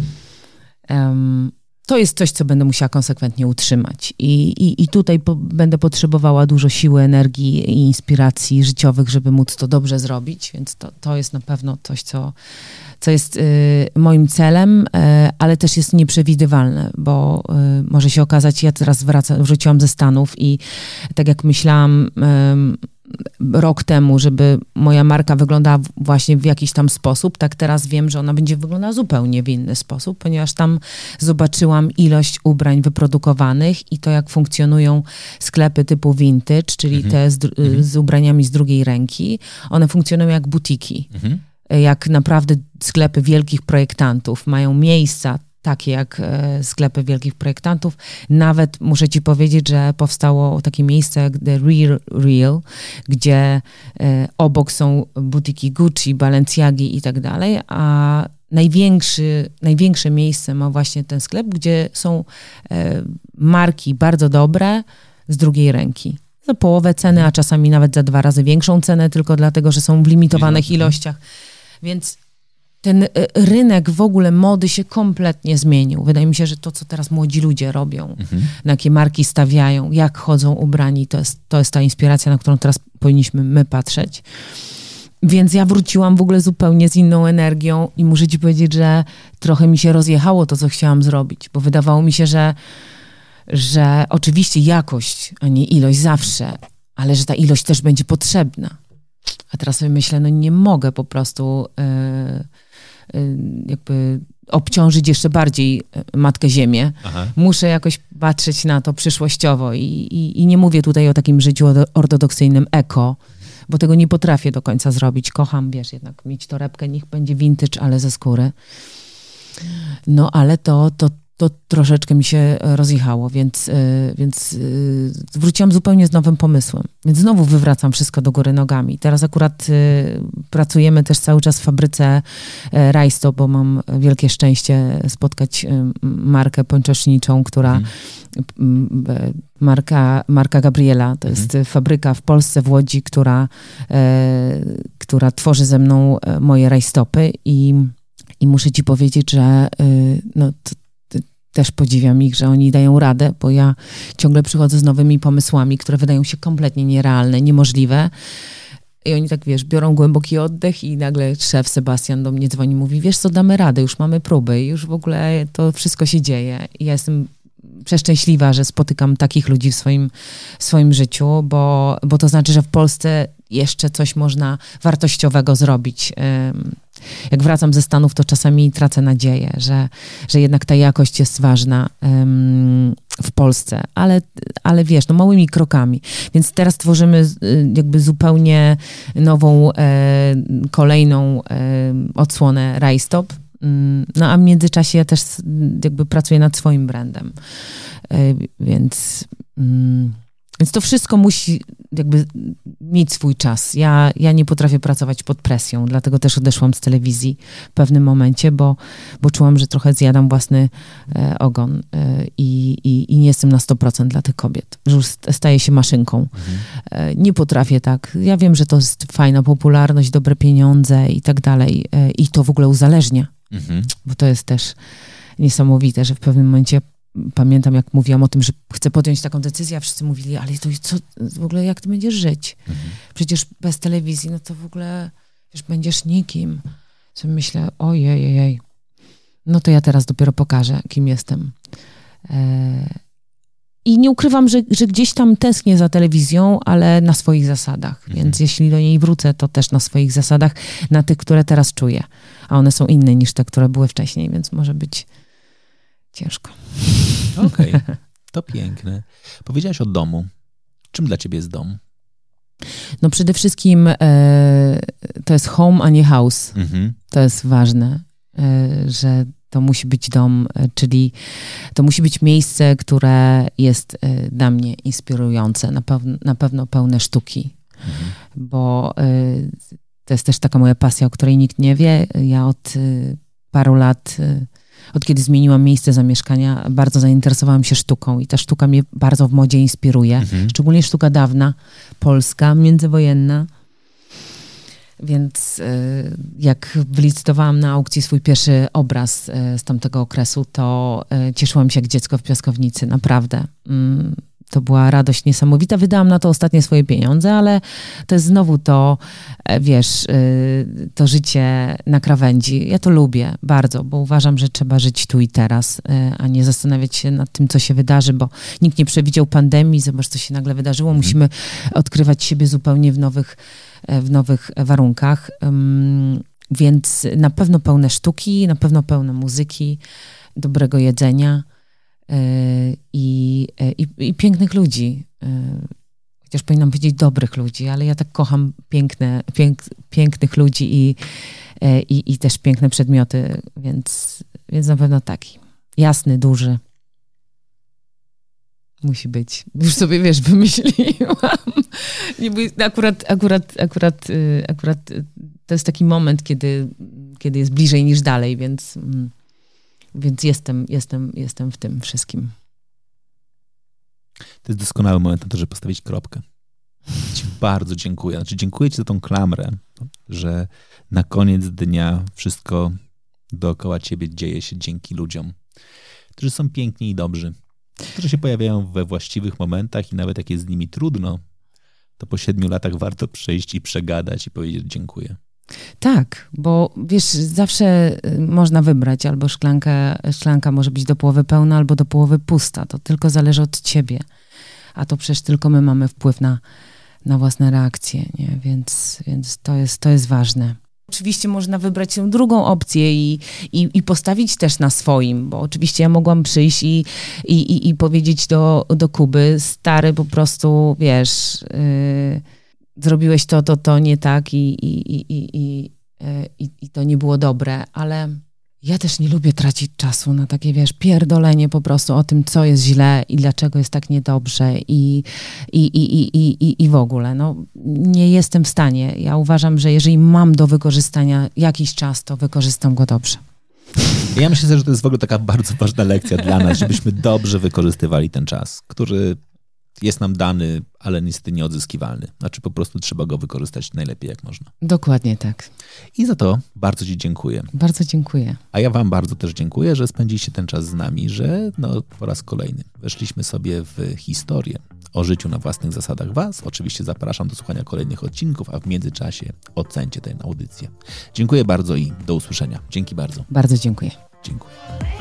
Um, To jest coś, co będę musiała konsekwentnie utrzymać. I, i, i tutaj po, będę potrzebowała dużo siły, energii i inspiracji życiowych, żeby móc to dobrze zrobić. Więc to, to jest na pewno coś, co, co jest y, moim celem, y, ale też jest nieprzewidywalne, bo y, może się okazać, ja teraz wracam, wróciłam ze Stanów i tak jak myślałam y, rok temu, żeby moja marka wyglądała właśnie w jakiś tam sposób, tak teraz wiem, że ona będzie wyglądała zupełnie w inny sposób, ponieważ tam zobaczyłam ilość ubrań wyprodukowanych i to, jak funkcjonują sklepy typu vintage, czyli mhm. te z, mhm. z ubraniami z drugiej ręki. One funkcjonują jak butiki, mhm. jak naprawdę sklepy wielkich projektantów. Mają miejsca takie jak e, sklepy wielkich projektantów. Nawet muszę ci powiedzieć, że powstało takie miejsce jak The Real Real, gdzie e, obok są butiki Gucci, Balenciagi i tak dalej, a największy, największe miejsce ma właśnie ten sklep, gdzie są e, marki bardzo dobre z drugiej ręki. Za połowę ceny, a czasami nawet za dwa razy większą cenę, tylko dlatego, że są w limitowanych ilościach. Więc ten rynek w ogóle mody się kompletnie zmienił. Wydaje mi się, że to, co teraz młodzi ludzie robią, mhm. na jakie marki stawiają, jak chodzą ubrani, to jest, to jest ta inspiracja, na którą teraz powinniśmy my patrzeć. Więc ja wróciłam w ogóle zupełnie z inną energią i muszę ci powiedzieć, że trochę mi się rozjechało to, co chciałam zrobić, bo wydawało mi się, że, że oczywiście jakość, a nie ilość zawsze, ale że ta ilość też będzie potrzebna. A teraz sobie myślę, no nie mogę po prostu yy, yy, jakby obciążyć jeszcze bardziej Matkę Ziemię. Aha. Muszę jakoś patrzeć na to przyszłościowo i, i, i nie mówię tutaj o takim życiu ortodoksyjnym eko, bo tego nie potrafię do końca zrobić. Kocham, wiesz, jednak mieć torebkę, niech będzie vintage, ale ze skóry. No ale to, to, to troszeczkę mi się rozjechało, więc, yy, więc yy, wróciłam zupełnie z nowym pomysłem. Więc znowu wywracam wszystko do góry nogami. Teraz akurat yy, pracujemy też cały czas w fabryce yy, Rajsto, bo mam wielkie szczęście spotkać yy, markę pończoszniczą, która mm. yy, marka, marka Gabriela, to jest mm. fabryka w Polsce, w Łodzi, która, yy, która tworzy ze mną moje rajstopy i, i muszę ci powiedzieć, że yy, no, to, też podziwiam ich, że oni dają radę, bo ja ciągle przychodzę z nowymi pomysłami, które wydają się kompletnie nierealne, niemożliwe. I oni tak, wiesz, biorą głęboki oddech i nagle szef Sebastian do mnie dzwoni, mówi, wiesz co, damy radę, już mamy próby, już w ogóle to wszystko się dzieje. I ja jestem przeszczęśliwa, że spotykam takich ludzi w swoim, w swoim życiu, bo, bo to znaczy, że w Polsce jeszcze coś można wartościowego zrobić. Jak wracam ze Stanów, to czasami tracę nadzieję, że, że jednak ta jakość jest ważna w Polsce, ale, ale wiesz, no małymi krokami. Więc teraz tworzymy jakby zupełnie nową, kolejną odsłonę Rajstop. No a w międzyczasie ja też jakby pracuję nad swoim brandem. Więc, więc to wszystko musi jakby mieć swój czas. Ja, ja nie potrafię pracować pod presją, dlatego też odeszłam z telewizji w pewnym momencie, bo, bo czułam, że trochę zjadam własny e, ogon e, i, i, i nie jestem na sto procent dla tych kobiet, że już staję się maszynką. Mhm. E, nie potrafię tak. Ja wiem, że to jest fajna popularność, dobre pieniądze i tak dalej e, i to w ogóle uzależnia, mhm. bo to jest też niesamowite, że w pewnym momencie pamiętam, jak mówiłam o tym, że chcę podjąć taką decyzję, a wszyscy mówili, ale to co, w ogóle jak ty będziesz żyć? Mhm. Przecież bez telewizji, no to w ogóle, wiesz, będziesz nikim. Sobie myślę, ojej, ojej, no to ja teraz dopiero pokażę, kim jestem. E... I nie ukrywam, że, że gdzieś tam tęsknię za telewizją, ale na swoich zasadach. Mhm. Więc jeśli do niej wrócę, to też na swoich zasadach, na tych, które teraz czuję. A one są inne niż te, które były wcześniej, więc może być ciężko. Okej, okay. To piękne. Powiedziałaś o domu. Czym dla ciebie jest dom? No przede wszystkim e, to jest home, a nie house. Mhm. To jest ważne, e, że to musi być dom, e, czyli to musi być miejsce, które jest e, dla mnie inspirujące, na, pew- na pewno pełne sztuki, mhm. bo e, to jest też taka moja pasja, o której nikt nie wie. Ja od e, paru lat e, Od kiedy zmieniłam miejsce zamieszkania, bardzo zainteresowałam się sztuką i ta sztuka mnie bardzo w modzie inspiruje. Mhm. Szczególnie sztuka dawna, polska, międzywojenna. Więc y, jak wylicytowałam na aukcji swój pierwszy obraz y, z tamtego okresu, to y, cieszyłam się jak dziecko w piaskownicy, naprawdę. Mm. To była radość niesamowita. Wydałam na to ostatnie swoje pieniądze, ale to jest znowu to, wiesz, to życie na krawędzi. Ja to lubię bardzo, bo uważam, że trzeba żyć tu i teraz, a nie zastanawiać się nad tym, co się wydarzy, bo nikt nie przewidział pandemii. Zobacz, co się nagle wydarzyło. Musimy odkrywać siebie zupełnie w nowych, w nowych warunkach. Więc na pewno pełne sztuki, na pewno pełne muzyki, dobrego jedzenia. I, i, i pięknych ludzi. Chociaż powinnam powiedzieć dobrych ludzi, ale ja tak kocham piękne, pięk, pięknych ludzi i, i, i też piękne przedmioty, więc, więc na pewno taki. Jasny, duży. Musi być. Już sobie, wiesz, wymyśliłam. Akurat, akurat, akurat, akurat to jest taki moment, kiedy, kiedy jest bliżej niż dalej, więc... Więc jestem, jestem, jestem w tym wszystkim. To jest doskonały moment na to, żeby postawić kropkę. Ci bardzo dziękuję. Znaczy, dziękuję ci za tą klamrę, że na koniec dnia wszystko dookoła ciebie dzieje się dzięki ludziom, którzy są piękni i dobrzy, którzy się pojawiają we właściwych momentach i nawet jak jest z nimi trudno, to po siedmiu latach warto przyjść i przegadać i powiedzieć dziękuję. Tak, bo wiesz, zawsze można wybrać, albo szklanka, szklanka może być do połowy pełna, albo do połowy pusta. To tylko zależy od ciebie. A to przecież tylko my mamy wpływ na, na własne reakcje, nie? Więc, więc to jest, to jest ważne. Oczywiście można wybrać tę drugą opcję i, i, i postawić też na swoim, bo oczywiście ja mogłam przyjść i, i, i, i powiedzieć do, do Kuby, stary, po prostu, wiesz... Yy, zrobiłeś to, to, to nie tak i, i, i, i, i, i to nie było dobre, ale ja też nie lubię tracić czasu na takie, wiesz, pierdolenie po prostu o tym, co jest źle i dlaczego jest tak niedobrze i, i, i, i, i, i w ogóle. No, nie jestem w stanie. Ja uważam, że jeżeli mam do wykorzystania jakiś czas, to wykorzystam go dobrze. Ja myślę, że to jest w ogóle taka bardzo ważna lekcja dla nas, żebyśmy dobrze wykorzystywali ten czas, który jest nam dany, ale niestety nieodzyskiwalny. Znaczy po prostu trzeba go wykorzystać najlepiej jak można. Dokładnie tak. I za to bardzo ci dziękuję. Bardzo dziękuję. A ja wam bardzo też dziękuję, że spędziliście ten czas z nami, że no, po raz kolejny weszliśmy sobie w historię o życiu na własnych zasadach. Was oczywiście zapraszam do słuchania kolejnych odcinków, a w międzyczasie ocencie tę audycję. Dziękuję bardzo i do usłyszenia. Dzięki bardzo. Bardzo dziękuję. Dziękuję.